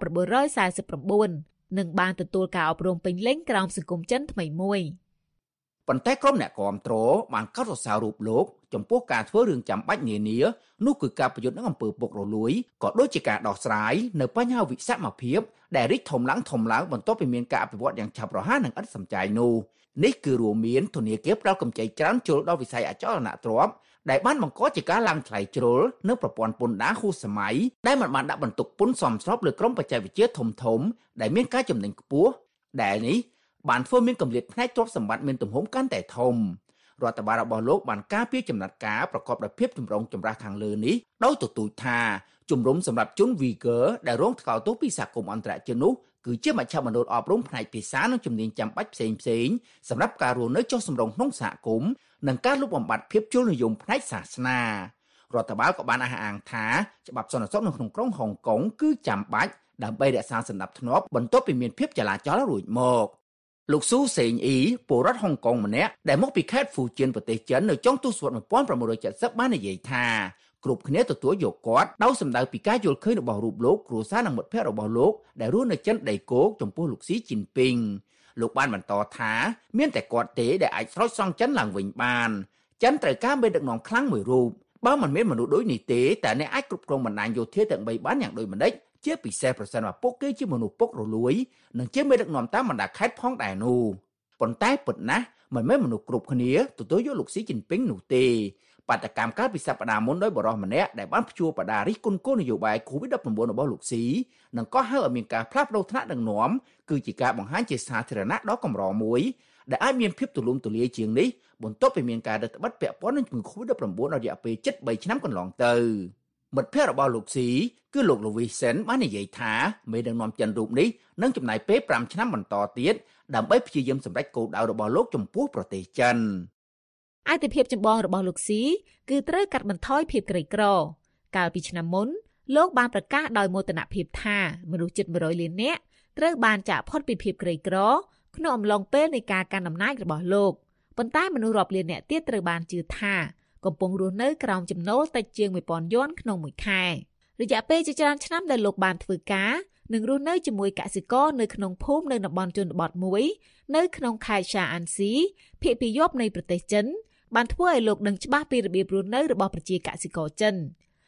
1949និងបានទទួលការអប់រំពេញលេញក្រោមសង្គមចិនថ្មីមួយប៉ុន្តែក្រុមអ្នកគាំទ្របានកោតសរសើររូបលោកចំពោះការធ្វើរឿងចាំបាច់នានានោះគឺការប្រយុទ្ធនឹងអំពើពុករលួយក៏ដូចជាការដោះស្រាយនៅបញ្ហាវិសមភាពដែលរីកធំឡើងបន្ទាប់ពីមានការអភិវឌ្ឍយ៉ាងឆាប់រហ័សនិងឥតសំចៃនោះនេះគឺរួមមានធនាគារផ្ដល់កម្ចីច្រើនចូលដល់វិស័យអចលនទ្រព្យដែលបានបង្កជាការឡើងថ្លៃជ្រុលនៅប្រព័ន្ធពន្ធដារហួសសម័យដែលមិនបានដាក់បន្ទុកពន្ធសមស្របលើក្រុមបច្ចេកវិទ្យាធំដែលមានការចំណេញខ្ពស់ដែលនេះបានធ្វើមានកម្រិតផ្នែកទ្រព្យសម្បត្តិមានទំហំកាន់តែធំរដ្ឋបាលរបស់លោកបានការពារចំណាត់ការប្រកបដោយភាពចម្រុងចម្រាស់ខាងលើនេះដោយទទូចថាជំរំសម្រាប់ជន Uyghur ដែលរងថ្កោលទោសពីសហគមន៍អន្តរជាតិនោះគឺជាមជ្ឈមណ្ឌលអប់រំផ្នែកភាសានិងជំនាញចាំបាច់ផ្សេងសម្រាប់ការរស់នៅចុះសម្រុងក្នុងសហគមន៍និងការលុបបំបាត់ភាពជ្រុលនិយមផ្នែកសាសនារដ្ឋបាលក៏បានអះអាងថាច្បាប់សន្តិសុខនៅក្នុងក្រុងហុងកុងគឺចាំបាច់ដើម្បីរក្សាសណ្ដាប់ធ្នាប់បន្ទាប់ពីមានភាពចលាចលរួចមកលោកស៊ូសេងអ៊ីពលរដ្ឋហុងកុងម្នាក់ដែលមកពីខេត្តហ្វូជៀនប្រទេសចិននៅចុងទសវត្សរ៍1970បាននិយាយថាគ្រប់គ្នាទទួលយកគាត់ដោយសម្ដៅពីការយល់ឃើញរបស់រូបលោកគ្រួសារនិងមិត្តភ័ក្តិរបស់លោកដែលរស់នៅចិនដីគោកចំពោះលោកស៊ីជីនពីងលោកបានបន្តថាមានតែគាត់ទេដែលអាចស្រោចស្រង់ចិនឡើងវិញបានចិនត្រូវការមេដឹកនាំខ្លាំងមួយរូបបើមិនមានមនុស្សដូចនេះទេតែអ្នកអាចគ្រប់គ្រងបណ្ដាញយោធាទាំង3បានយ៉ាងដូចម្ដេចជាពិសេសប្រសិនបើពួកគេជាមនុស្សពុករលួយនិងជាមេដឹកនាំតាមបណ្ដាខេត្តផងដែរនោះប៉ុន្តែពិតណាស់មិនមែនមនុស្សគ្រប់គ្នាទទួលយកលោកស៊ីជីនពីងនោះទេបាតកម្មកាលពីសប្តាហ៍មុនដោយបរិះម្នាក់ដែលបានព្យួរបដារិះគន់គោលនយោបាយ COVID-19 របស់លោកស៊ីនិងក៏ហៅឲ្យមានការផ្លាស់ប្ដូរថ្នាក់ដឹកនាំគឺជាការបង្ហាញជាសាធារណៈដ៏កម្រមួយដែលអាចមានភាពទូលំទូលាយជាងនេះបន្ទាប់ពីមានការរឹតបន្តឹងពាក់ព័ន្ធនឹងជំងឺ COVID-19 រយៈពេលជិត3ឆ្នាំកន្លងទៅមិត្តភ័ក្តិរបស់លោកស៊ីគឺលោកលូវីសិនបាននិយាយថាមេដឹកនាំចិនរូបនេះនឹងចំណាយពេល5ឆ្នាំបន្តទៀតដើម្បីព្យាយាមសម្រេចគោលដៅរបស់លោកចំពោះប្រទេសចិនឯកភាពចម្បងរបស់លោកស៊ីគឺត្រូវកាត់បន្ថយភាពក្រីក្រកាលពីឆ្នាំមុនលោកបានប្រកាសដោយមោទនភាពថាមនុស្សជិត100លាននាក់ត្រូវបានចាក់ផុតពីភាពក្រីក្រក្នុងអំឡុងពេលនៃការកាន់អំណាចរបស់លោកប៉ុន្តែមនុស្សរាប់លាននាក់ទៀតត្រូវបានជឿថាកំពុងរស់នៅក្រោមចំណូលតិចជាង 1000 យួនក្នុងមួយខែរយៈពេលជាច្រើនឆ្នាំដែលលោកបានធ្វើការនិងរស់នៅជាមួយកសិករនៅក្នុងភូមិនៅតំបន់ជនបទមួយនៅក្នុងខេត្តឆាអានស៊ីភាគពីយប់នៃប្រទេសចិនបានធ្វើឲ្យលោកដឹងច្បាស់ពីរបៀបរស់នៅរបស់ប្រជាកសិករចិន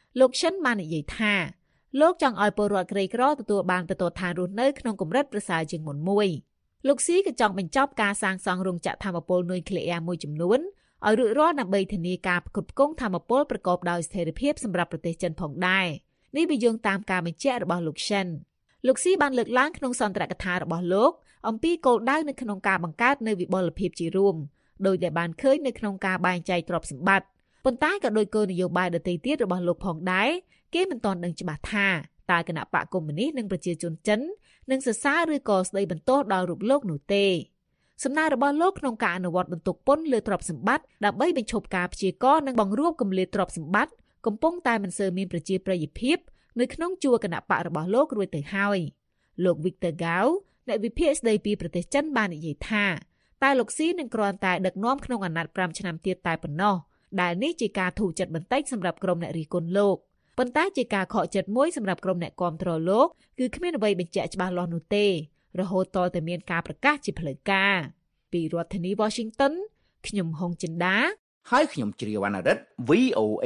លោកឈិនបាននិយាយថាលោកចង់ឲ្យពលរដ្ឋក្រីក្រទទួលបានបន្ទប់ឋានរស់នៅក្នុងកម្រិតប្រសើរជាងមុនមួយលោកស៊ីក៏ចង់បញ្ចប់ការសាងសង់រោងចក្រថាមពលនុយក្លេអ៊ែរមួយចំនួនឲ្យរួចរាល់ដើម្បីធានាការផ្គត់ផ្គង់ថាមពលប្រកបដោយស្ថិរភាពសម្រាប់ប្រទេសចិនផងដែរនេះវាយោងតាមការបញ្ជាក់របស់លោកឈិនលោកស៊ីបានលើកឡើងក្នុងសន្ទរកថារបស់លោកអំពីគោលដៅនៅក្នុងការបង្កើតនូវវិបុលភាពជារួមដោយដែលបានឃើញនៅក្នុងការបែងចែកទ្រព្យសម្បត្តិប៉ុន្តែក៏ដោយគោលនយោបាយដទៃទៀតរបស់លោកផងដែរគេមិនទាន់ដឹងច្បាស់ថាតើគណៈបកកុម្មុយនីសនិងប្រជាជនចិននឹងសរសើរឬក៏ស្ដីបន្ទោសដល់រូបលោកនោះទេសំណើរបស់លោកក្នុងការអនុវត្តបន្ទុកពន្ធលើទ្រព្យសម្បត្តិដើម្បីបញ្ឈប់ការព្យាករណ៍និងបង្រួបគម្លាតទ្រព្យសម្បត្តិកំពុងតែមិនសូវមានប្រជាប្រិយភាពនៅក្នុងជួរគណៈបករបស់លោករួចទៅហើយលោក Victor Gao អ្នកវិភាគស្ដីពីប្រទេសចិនបាននិយាយថាតែលោកស៊ីនឹងគ្រាន់តែដឹកនាំក្នុងអាណត្តិ5ឆ្នាំទៀតតែប៉ុណ្ណោះដែលនេះជាការធូរចិត្តបន្តិចសម្រាប់ក្រុមអ្នករិះគន់លោកប៉ុន្តែជាការខកចិត្តមួយសម្រាប់ក្រុមអ្នកគាំទ្រលោកគឺគ្មានអ្វីបញ្ជាក់ច្បាស់លាស់នោះទេរហូតតតែមានការប្រកាសជាផ្លូវការពីរដ្ឋធានី Washington ខ្ញុំហុងចិន្តាហើយខ្ញុំជ្រាវវណ្ណរិទ្ធ VOA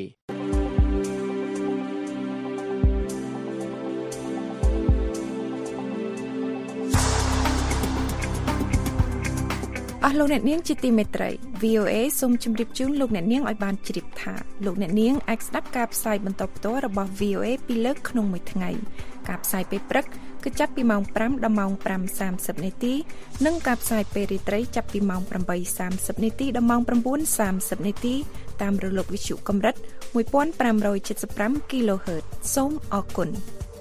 អស់លោកអ្នកនាងជាទីមេត្រី VOA សូមជម្រាបជូនលោកអ្នកនាងឲ្យបានជ្រាបថាលោកអ្នកនាងអាចស្ដាប់ការផ្សាយបន្តផ្ទាល់របស់ VOA ពីរលើកក្នុងមួយថ្ងៃការផ្សាយពេលព្រឹកគឺចាប់ពីម៉ោង 5 ដល់ម៉ោង 5:30 នាទីនិងការផ្សាយពេលរាត្រីចាប់ពីម៉ោង 8:30 នាទីដល់ម៉ោង 9:30 នាទីតាមរលកវិទ្យុកម្រិត 1575 kHz សូមអរគុណ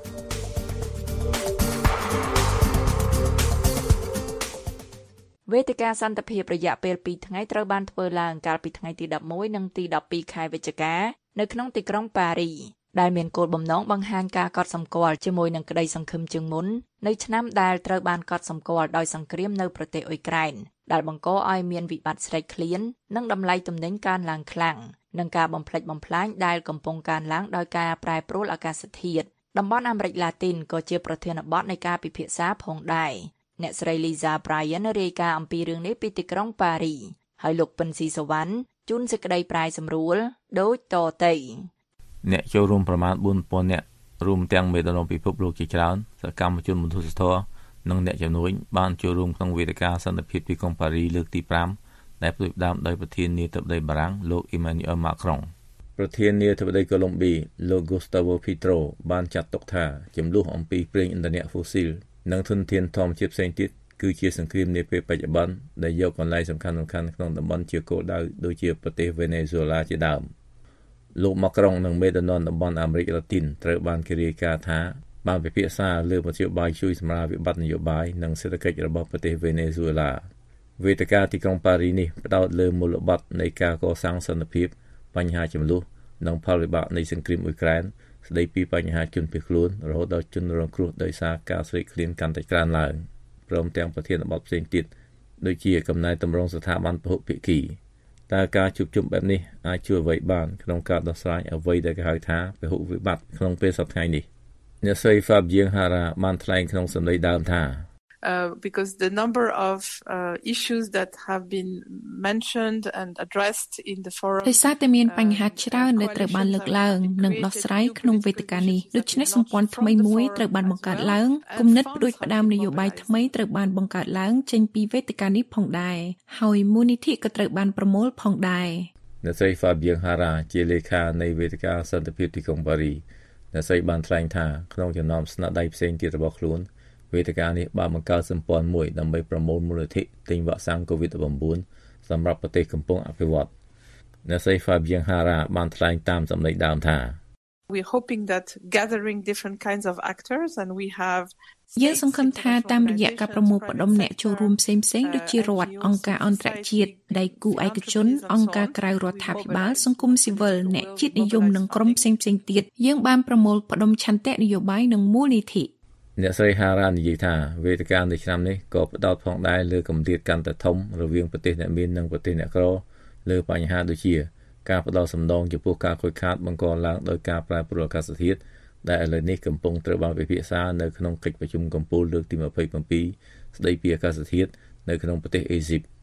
វេទិកាសន្តិភាពរយៈពេល2ថ្ងៃត្រូវបានធ្វើឡើងកាលពីថ្ងៃទី11និងទី12ខែវិច្ឆិកានៅក្នុងទីក្រុងប៉ារីដែលមានគោលបំណងបង្ហាញការកត់សម្គាល់ជាមួយនឹងក្តីសង្ឃឹមជាងមុននៅឆ្នាំដែលត្រូវបានកត់សម្គាល់ដោយសង្គ្រាមនៅប្រទេសអ៊ុយក្រែនដែលបង្កឲ្យមានវិបត្តិស្រេកឃ្លាននិងតម្លៃទំនិញកើនឡើងខ្លាំងនិងការបំផ្លិចបំផ្លាញដែលកំពុងកើនឡើងដោយការប្រែប្រួលអាកាសធាតុតំបន់អាមេរិកឡាទីនក៏ជាប្រធានបទនៃការពិភាក្សាផងដែរអ្នកស្រី Lisa Bryan រាយការណ៍អំពីរឿងនេះពីទីក្រុងប៉ារីហើយលោកពិនស៊ីសវណ្ណជូនសេចក្តីប្រាយសម្រួលដូចតទៅអ្នកចូលរួមប្រមាណ 4,000 នាក់រួមទាំងមេដឹកនាំពិភពលោកជាច្រើនសកម្មជនមនុស្សធម៌និងអ្នកជំនួញបានចូលរួមក្នុងវេទិកាសន្តិភាពទីក្រុងប៉ារីលើកទី5ដែលផ្ដើមដោយប្រធានាធិបតីបារាំងលោក Emmanuel Macron ប្រធានាធិបតីកូឡុំប៊ីលោក Gustavo Petro បានចាត់ទុកថាចំនួនអំពីប្រេងឥន្ធនៈហ្វូស៊ីលនិងធនធានធម្មជាតិផ្សេងទៀតគឺជាសង្គ្រាមនាពេលបច្ចុប្បន្នដែលយកកន្លែងសំខាន់ៗក្នុងតំបន់ជាគោលដៅដូចជាប្រទេសវេណេស៊ុយឡាជាដើមលោកម៉ាក្រុងនិងមេដឹកនាំតំបន់អាមេរិកឡាទីនត្រូវបានគេរាយការណ៍ថាបានពិភាក្សាលើមធ្យោបាយជួយសម្រាលវិបត្តិនយោបាយនិងសេដ្ឋកិច្ចរបស់ប្រទេសវេណេស៊ុយឡាវេទិកាទីក្រុងប៉ារីនេះផ្ដោតលើមូលបត្រនៃការកសាងសន្តិភាពបញ្ហាចំនួននិងផលវិបាកនៃសង្គ្រាមអ៊ុយក្រែនស្ដីពីបញ្ហាជនភៀសខ្លួនរហូតដល់ជនរងគ្រោះដោយសារការស្រេកឃ្លានកាន់តែច្រើនឡើងព្រមទាំងប្រធានបទផ្សេងទៀតដូចជាកំណែតម្រង់ស្ថាប័នពហុភាគីតើការជួបជុំបែបនេះអាចជួយអ្វីបានក្នុងការដោះស្រាយអ្វីដែលគេហៅថាពហុវិបត្តិក្នុងពេលសប្តាហ៍នេះអ្នកស្រី Fabienne Hara បានថ្លែងក្នុងសម្ដីដើមថា because the number of issues that have been mentioned and addressed in the forum ដោយសារតែមានបញ្ហាច្រើនដែលត្រូវបានលើកឡើងនិងដោះស្រាយក្នុងវេទិកានេះដូច្នេះសម្ព័ន្ធថ្មីមួយត្រូវបានបង្កើតឡើងគំនិតផ្ដួចផ្ដើមនយោបាយថ្មីត្រូវបានបង្កើតឡើងចេញពីវេទិកានេះផងដែរហើយមូលនិធិក៏ត្រូវបានប្រមូលផងដែរអ្នកស្រី Fabienne Hara ជាលេខានៃវេទិកាសន្តិភាពទីក្រុងប៉ារីអ្នកស្រីបានថ្លែងថាក្នុងចំណោមស្នាដៃផ្សេងទៀតរបស់ខ្លួនវេទិកានេះបានបង្កើតសម្ព័ន្ធមួយដើម្បីប្រមូលមូលនិធិទិញវ៉ាក់សាំង COVID-19 សម្រាប់ប្រទេសកំពុងអភិវឌ្ឍន៍អ្នកស្រី Fabienne Hara បានថ្លែងតាមសម្ដីដើមថា We're hoping that gathering different kinds of actors and we have យើងសង្ឃឹមថាតាមរយៈការប្រមូលផ្ដុំអ្នកចូលរួមផ្សេងៗដូចជារដ្ឋអង្គការអន្តរជាតិដៃគូឯកជនអង្គការក្រៅរដ្ឋាភិបាលសង្គមស៊ីវិលអ្នកជាតិនិយមនិងក្រុមផ្សេងៗទៀតយើងបានប្រមូលផ្ដុំឆន្ទៈនយោបាយនិងមូលនិធិអ្នកស្រី Hara និយាយថាវេទិកានៅឆ្នាំនេះក៏ផ្ដោតផងដែរលើគម្លាតកាន់តែធំរវាងប្រទេសអ្នកមាននិងប្រទេសអ្នកក្រលើបញ្ហាដូចជាការផ្ដោតសំដងចំពោះការខូចខាតបង្កឡើងដោយការប្រែប្រួលអាកាសធាតុដែលឥឡូវនេះកំពុងត្រូវបានពិភាក្សានៅក្នុងកិច្ចប្រជុំកំពូលលើកទី27ស្ដីពីអាកាសធាតុនៅក្នុងប្រទេសអេស៊ីប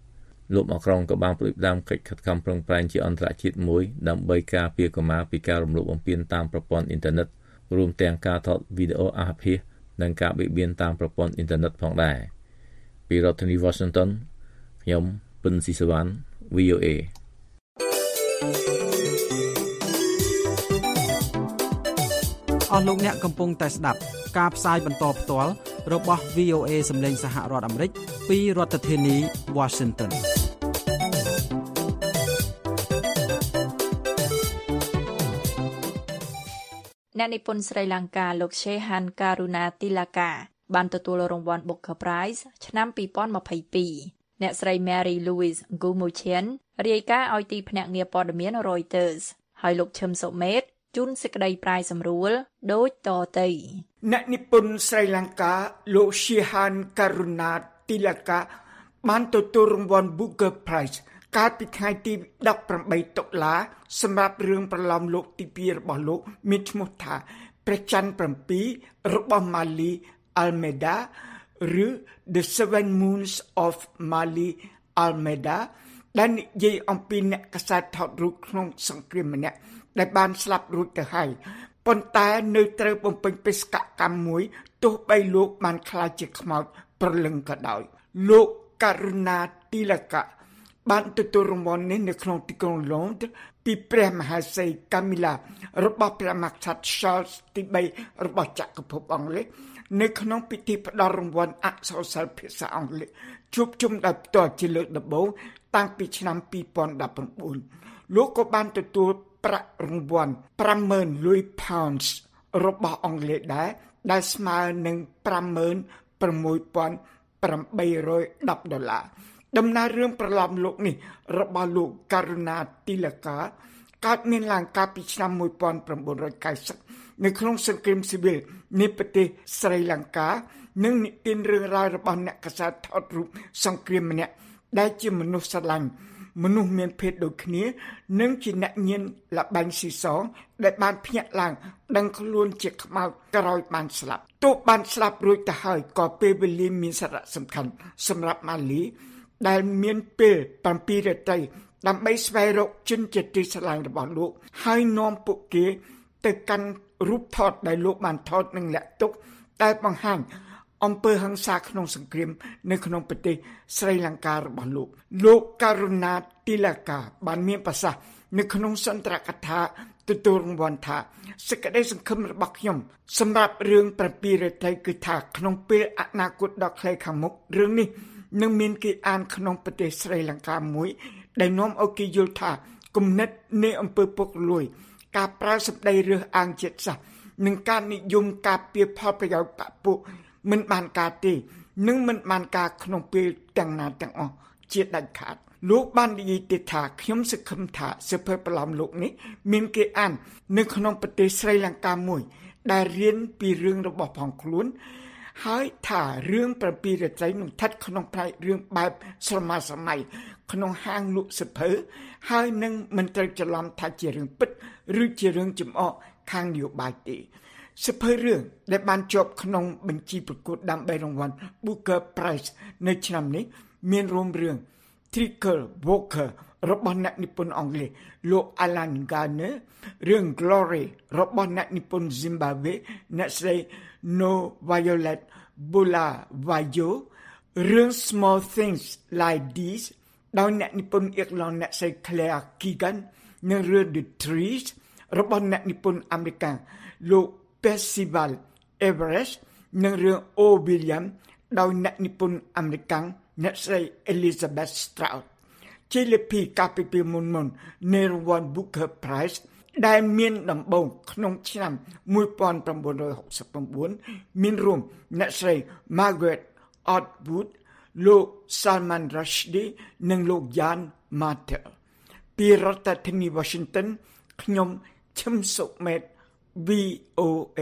លោកម៉ាក្រុងក៏បានផ្ដួចផ្ដើមកិច្ចខិតខំប្រឹងប្រែងជាអន្តរជាតិមួយដើម្បីការពារកុមារពីការរំលោភបំពានតាមប្រព័ន្ធអ៊ីនធឺណិតរួមទាំងការថតវីដេអូអាសភាសនិងការបៀតបៀនតាមប្រព័ន្ធអ៊ីនធឺណិតផងដែរពីរដ្ឋធានី Washington ខ្ញុំពិនស៊ីសវណ្ណ VOA អស់លោកអ្នកកំពុងតែស្ដាប់ការផ្សាយបន្តផ្ទាល់របស់ VOA សម្លេងសហរដ្ឋអាមេរិកពីរដ្ឋធានី Washington អ្នកនិពន្ធស្រីលង្កាលោក Shehan Karunatilaka បានទទួលរង្វាន់ Booker Prize ឆ្នាំ 2022 អ្នកស្រី Mary Louise Ngumuchen រាយការណ៍ឲ្យទីភ្នាក់ងារព័ត៌មាន Reuters ហើយលោកឈឹមសុមេតជូនសេចក្តីប្រាយសម្រួលដូចតទៅអ្នកនិពន្ធស្រីលង្កាលោក Shehan Karunatilaka បានទទួលរង្វាន់ Booker Prize កាលពីថ្ងៃទី18តុលាសម្រាប់រឿងប្រឡំលោកទី2របស់លោកមានឈ្មោះថាព្រះច័ន្ទ7របស់ Mali Almeida ឬ The Seven Moons of Mali Almeida ដែលនិយាយអំពីអ្នកកាសែតថតរូបក្នុងសង្គ្រាមម្នាក់ដែលបានស្លាប់រួចទៅហើយប៉ុន្តែនៅត្រូវបំពេញបេសកកម្មមួយទោះបីលោកបានក្លាយជាខ្មោចប្រលឹងក៏ដោយលោកករណាទីលកៈបានទទួលរង្វាន់នេះនៅក្នុងទីក្រុងឡុងដឺពីព្រះមហាក្សត្រីកាមីឡារបស់ព្រះមហាក្សត្រ Charles ទី3របស់ចក្រភពអង់គ្លេសនៅក្នុងពិធីផ្ដល់រង្វាន់អក្សរសិល្ប៍ភាសាអង់គ្លេសជួបជុំដោយផ្ទាល់ជាលើកដំបូងតាំងពីឆ្នាំ2019លោកក៏បានទទួលប្រាក់រង្វាន់ $50,000 លុយផោនส์របស់អង់គ្លេសដែលស្មើនឹង $56,810 ដំណើររឿងប្រឡំលោកនេះរបស់លោកករណាទីលកាកើតមានឡើងកាលពីឆ្នាំ 1990 នៅក្នុងសង្គ្រាមស៊ីវិលនៃប្រទេសស្រីលង្កានិងនិទានរឿងរ៉ាវរបស់អ្នកកាសែតថតរូបសង្គ្រាមម្នាក់ដែលជាមនុស្សស្រឡាញ់មនុស្សមានភេទដូចគ្នានិងជាអ្នកញៀនលបាញ់ស៊ីសងដែលបានភ្ញាក់ឡើងដឹងខ្លួនជាខ្មោចក្រោយបានស្លាប់ទោះបានស្លាប់រួចទៅហើយក៏ពេលវេលាមានសារៈសំខាន់សម្រាប់ម៉ាលីដែលមានពេល7រាត្រីដើម្បីស្វែងរកជនជាទីស្រឡាញ់របស់លោកហើយនាំពួកគេទៅកាន់រូបថតដែលលោកបានថតនិងលាក់ទុកតែបង្ហាញអំពើហិង្សាក្នុងសង្គ្រាមនៅក្នុងប្រទេសស្រីលង្ការបស់លោកករណាទីលកាបានមានប្រសាសន៍នៅក្នុងសន្ទរកថាទទួលរង្វាន់ថាសេចក្តីសង្ឃឹមរបស់ខ្ញុំសម្រាប់រឿង7រាត្រីគឺថាក្នុងពេលអនាគតដ៏ខ្លីខាងមុខរឿងនេះនឹងមានគេអានក្នុងប្រទេសស្រីលង្កាមួយដែលនាំឲ្យគេយល់ថាគំនិតនៃអំពើពុករលួយការប្រើសម្ដីរើសអើងជាតិសាសន៍និងការនិយមការពារផលប្រយោជន៍បពុមិនបានការទេនិងមិនបានការក្នុងពេលទាំងណាទាំងអស់ជាដាច់ខាតលោកបាននិយាយទៀតថាខ្ញុំសង្ឃឹមថាសៀវភៅប្រឡំលោកនេះមានគេអាននៅក្នុងប្រទេសស្រីលង្កាមួយដែលរៀនពីរឿងរបស់ផងខ្លួនហើយថារឿង7រាត្រីនឹងស្ថិតក្នុងផ្នែករឿងបែបស្រមើស្រមៃក្នុងហាងលក់សៀវភៅហើយនឹងមិនត្រូវច្រឡំថាជារឿងពិតឬជារឿងចំអកខាងនយោបាយទេសៀវភៅរឿងដែលបានជាប់ក្នុងបញ្ជីប្រកួតដើម្បីរង្វាន់ Booker Prize នៅឆ្នាំនេះមានរួមរឿង Trickle Walker របស់អ្នកនិពន្ធអង់គ្លេសលោក Alan Garner រឿង Glory របស់អ្នកនិពន្ធ Zimbabwe អ្នកស្រី No Violet Bulawayo រឿង Small Things Like These ដោយអ្នកនិពន្ធអៀកឡង់អ្នកស្រី Claire Keegan និងរឿង The Trees របស់អ្នកនិពន្ធអាមេរិកលោក Percival Everest និងរឿង O William ដោយអ្នកនិពន្ធអាមេរិកអ្នកស្រី Elizabeth Strout ជាលពីកាពីពីមុននៃរង្វាន់ Booker Prize ដែលមានដំបូងក្នុងឆ្នាំ1969មានរួមអ្នកស្រី Margaret Atwood លោក Salman Rushdie និងលោក Jan Martel ពីរដ្ឋធានី Washington ខ្ញុំឈឹមសុមេត VOA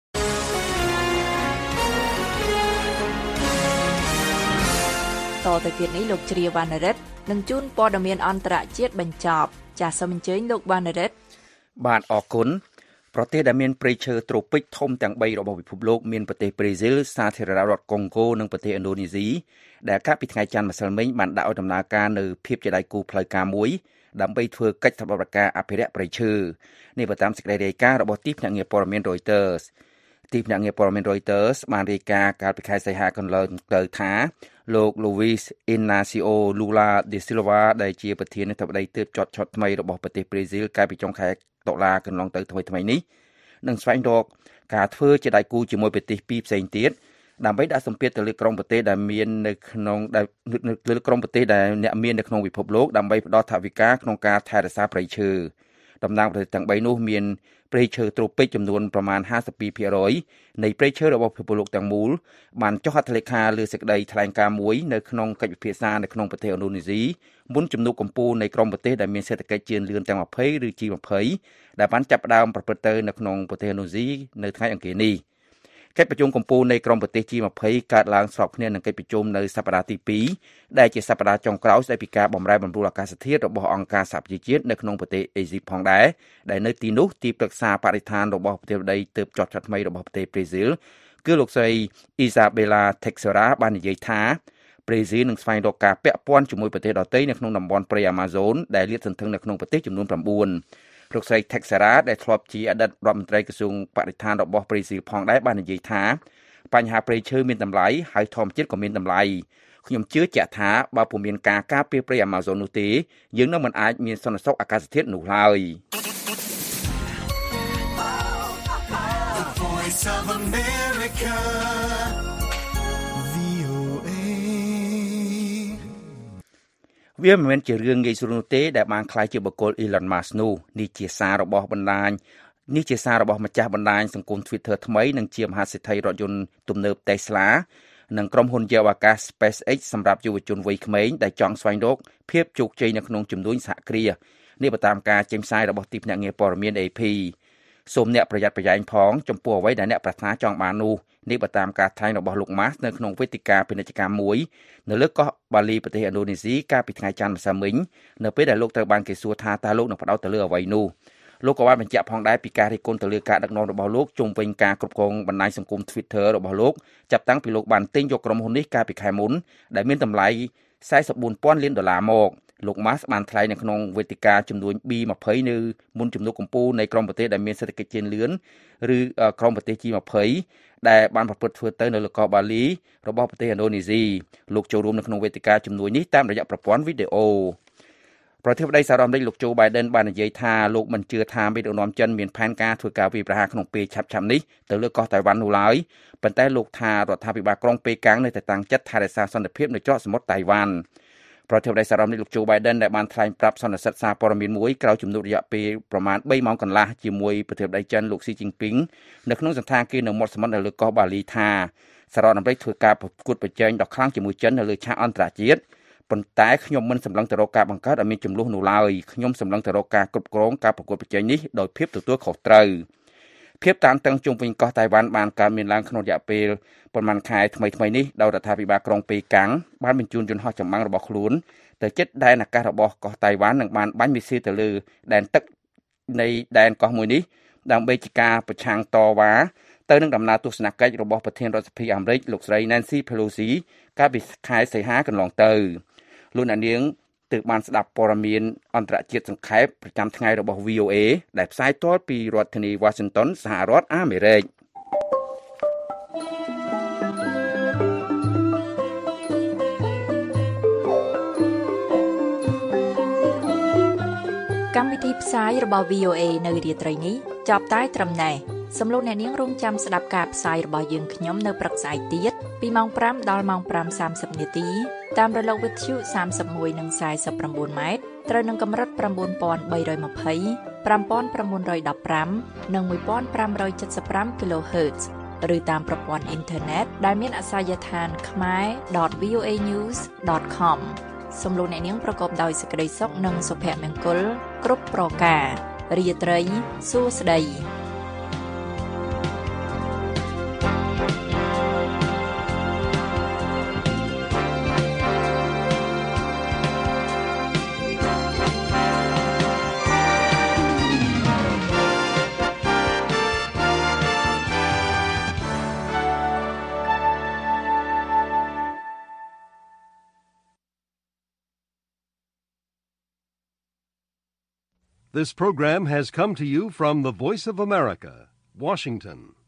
តទៅទៀតនេះលោកជ្រាវណ្ណរិទ្ធនឹងជូនព័ត៌មានអន្តរជាតិបញ្ចប់ចាសសូមអញ្ជើញលោកវណ្ណរិទ្ធបាទអរគុណប្រទេសដែលមានព្រៃឈើត្រូពិកធំទាំង3របស់ពិភពលោកមានប្រទេសប្រេស៊ីលសាធារណរដ្ឋកុងហ្គោនិងប្រទេសឥណ្ឌូនេស៊ីដែលកាលពីថ្ងៃច័ន្ទម្សិលមិញបានដាក់ឲ្យដំណើរការនៅភាពជាដៃគូផ្លូវការមួយដើម្បីធ្វើកិច្ចសហប្រតិបត្តិការអភិរក្សព្រៃឈើនេះបើតាមសេចក្តីរាយការណ៍របស់ទីភ្នាក់ងារព័ត៌មាន Reuters ទីភ្នាក់ងារព័ត៌មាន Reuters បានរាយការណ៍កាលពីខែសីហាកន្លងទៅថាលោក Luis Inacio Lula de Silva ដែលជាប្រធានាធិបតីទើបចុតឆុតថ្មីរបស់ប្រទេសប្រេស៊ីលកាលពីចុងខែតុលាកន្លងទៅថ្មីនេះនឹងស្វែងរកការធ្វើជាដៃគូជាមួយប្រទេសពីរផ្សេងទៀតដើម្បីដាក់សម្ពាធទៅលើក្រុមប្រទេសដែលមាននៅក្នុងលើក្រុមប្រទេសដែលអ្នកមាននៅក្នុងពិភពលោកដើម្បីផ្ដល់ថវិកាក្នុងការថែរក្សាព្រៃឈើតំណាងប្រទេសទាំង3នោះមានព្រៃឈើត្រូពិកចំនួនប្រមាណ 52% នៃព្រៃឈើរបស់ពិភពលោកទាំងមូលបានចុះហត្ថលេខាលើសេចក្តីថ្លែងការណ៍មួយនៅក្នុងកិច្ចពិភាក្សានៅក្នុងប្រទេសឥណ្ឌូនេស៊ីមុនជំនួបកម្ពុជានៃក្រុមប្រទេសដែលមានសេដ្ឋកិច្ចជឿនលឿនទាំង20ឬ G20 ដែលបានចាប់ផ្ដើមប្រព្រឹត្តទៅនៅក្នុងប្រទេសឥណ្ឌូនេស៊ីនៅថ្ងៃអង្គារនេះកិច្ចប្រជុំកម្ពុជានៃក្រុមប្រទេស G20 កើតឡើងស្របគ្នានឹងកិច្ចប្រជុំនៅសប្តាហ៍ទី2ដែលជាសប្តាហ៍ចុងក្រោយស្ដីពីការបម្រែបម្រួលអាកាសធាតុរបស់អង្គការសហប្រជាជាតិនៅក្នុងប្រទេសអេស៊ីបផងដែរដែលនៅទីនោះទីប្រឹក្សាបរិស្ថានរបស់ប្រទេសដីទើបចុះឆុតថ្មីរបស់ប្រទេសប្រេស៊ីលគឺលោកស្រី Isabela Teixeira បាននិយាយថាប្រេស៊ីលនឹងស្វែងរកការពាក់ព័ន្ធជាមួយប្រទេសដទៃនៅក្នុងតំបន់ព្រៃ Amazon ដែលលាតសន្ធឹងនៅក្នុងប្រទេសចំនួន9លោកស្រី Teixeira ដែលធ្លាប់ជាអតីតរដ្ឋមន្ត្រីក្រសួងបរិស្ថានរបស់ប្រេស៊ីលផងដែរបាននិយាយថាបញ្ហាព្រៃឈើមានតម្លៃហើយធម្មជាតិក៏មានតម្លៃខ្ញុំជឿជាក់ថាបើពុំមានការការពារព្រៃ Amazon នោះទេយើងនឹងមិនអាចមានសន្តិសុខអាកាសធាតុនោះឡើយវាមិនមែនជារឿងងាយស្រួលនោះទេដែលបានខ្លាយជាបុគ្គល Elon Musk នោះនេះជាសាររបស់ម្ចាស់បណ្ដាញសង្គម Twitter ថ្មីនិងជាមហាសេដ្ឋីរថយន្តទំនើប Tesla និងក្រុមហ៊ុនយន្តអាកាស SpaceX សម្រាប់យុវជនវ័យក្មេងដែលចង់ស្វែងរកភាពជោគជ័យនៅក្នុងជំនួញសហគ្រាសនេះបើតាមការចេញផ្សាយរបស់ទីភ្នាក់ងារព័ត៌មាន AP សូមអ្នកប្រយ័ត្នប្រយែងផងចំពោះអ្វីដែលអ្នកប្រាថ្នាចង់បាននោះនេះបើតាមការថ្លែងរបស់លោក Musk នៅក្នុងវេទិកាពាណិជ្ជកម្មមួយនៅលើកោះបាលីប្រទេសឥណ្ឌូនេស៊ីកាលពីថ្ងៃច័ន្ទម្សិលមិញនៅពេលដែលលោកត្រូវបានគេសួរថាតើលោកនឹងផ្ដោតទៅលើអ្វីនោះលោកក៏បានបញ្ជាក់ផងដែរពីការរិះគន់ទៅលើការដឹកនាំរបស់លោកជុំវិញការគ្រប់គ្រងបណ្ដាញសង្គម Twitter របស់លោកចាប់តាំងពីលោកបានទិញយកក្រុមហ៊ុននេះកាលពីខែមុនដែលមានតម្លៃ $44,000 លានមកលោក Musk បានថ្លែងនៅក្នុងវេទិកាចំនួន B20 នៅមុនជំនួបកម្ពុជានៃក្រុមប្រទេសដែលមានសេដ្ឋកិច្ចជឿនលឿនឬក្រុមប្រទេស G20 ដែលបានប្រព្រឹត្តធ្វើទៅនៅលើកោះបាលីរបស់ប្រទេសឥណ្ឌូនេស៊ីលោកចូលរួមនៅក្នុងវេទិកាជំនួយនេះតាមរយៈប្រព័ន្ធវីដេអូប្រធានាធិបតីសហរដ្ឋអាមេរិកលោកโจ Biden បាននិយាយថាលោកមិនជឿថាមេដឹកនាំចិនមានផែនការធ្វើការវាយប្រហារក្នុងពេលឆាប់ៗនេះទៅលើកោះតៃវ៉ាន់នោះឡើយប៉ុន្តែលោកថារដ្ឋាភិបាលក្រុងប៉េកាំងនៅតែតាំងចិត្តថែរក្សាសន្តិភាពនៅច្រកសមុទ្រតៃវ៉ាន់ប្រធានាធិបតីសហរដ្ឋអាមេរិកលោកโจ Biden ដែលបានថ្លែងប្រាប់សន្និសីទសារព័ត៌មានមួយក្រោយជំនួបរយៈពេលប្រមាណ3ម៉ោងកន្លះជាមួយប្រធានាធិបតីចិនលោកស៊ីជីនពីងនៅក្នុងសន្និសីទនៅមាត់សមុទ្រនៅលើកោះបាលីថាសហរដ្ឋអាមេរិកធ្វើការប្រកួតប្រជែងដ៏ខ្លាំងជាមួយចិននៅលើឆាកអន្តរជាតិប៉ុន្តែខ្ញុំមិនសម្លឹងទៅរកការបង្កើតឲ្យមានចំនួននោះឡើយខ្ញុំសម្លឹងទៅរកការគ្រប់គ្រងការប្រកួតប្រជែងនេះដោយភាពទទួលខុសត្រូវភាពតានតឹងជុំវិញកោះតៃវ៉ាន់បានកើតមានឡើងក្នុងរយៈពេលប្រមាណខែថ្មីនេះដោយរដ្ឋាភិបាលក្រុងប៉េកាំងបានបញ្ជូនយន្តហោះចម្បាំងរបស់ខ្លួនទៅជិតដែនអាកាសរបស់កោះតៃវ៉ាន់និងបានបាញ់មីស៊ីលទៅលើដែនទឹកនៃដែនកោះមួយនេះដើម្បីជាការប្រឆាំងតវ៉ាទៅនឹងដំណើរទស្សនកិច្ចរបស់ប្រធានរដ្ឋសភាអាមេរិកលោកស្រី Nancy Pelosi កាលពីខែសីហាកន្លងទៅលោកអ្នកនាងទើបបានស្ដាប់ព័ត៌មានអន្តរជាតិសង្ខេបប្រចាំថ្ងៃរបស់ VOA ដែលផ្សាយទាល់ពីរដ្ឋធានី Washington សហរដ្ឋអាមេរិកកម្មវិធីផ្សាយរបស់ VOA នៅរាត្រីនេះចប់តែត្រឹមណេះសំឡេងអ្នកនាងរងចាំស្ដាប់ការផ្សាយរបស់យើងខ្ញុំនៅព្រឹកស្អែកទៀតពីម៉ោង 5 ដល់ម៉ោង 5:30 នាទីតាមរលកវិទ្យុ 31 និង 49 ម៉ែត្រត្រូវនឹងកម្រិត 9320 5915 និង 1575 kHz ឬតាមប្រព័ន្ធអ៊ីនធឺណិតដែលមានអាសយដ្ឋាន khmer.voanews.com សំឡេងអ្នកនាងប្រកបដោយសេចក្តីសុខនិងសុភមង្គលគ្រប់ប្រការរាត្រីសួស្តី This program has come to you from the Voice of America, Washington.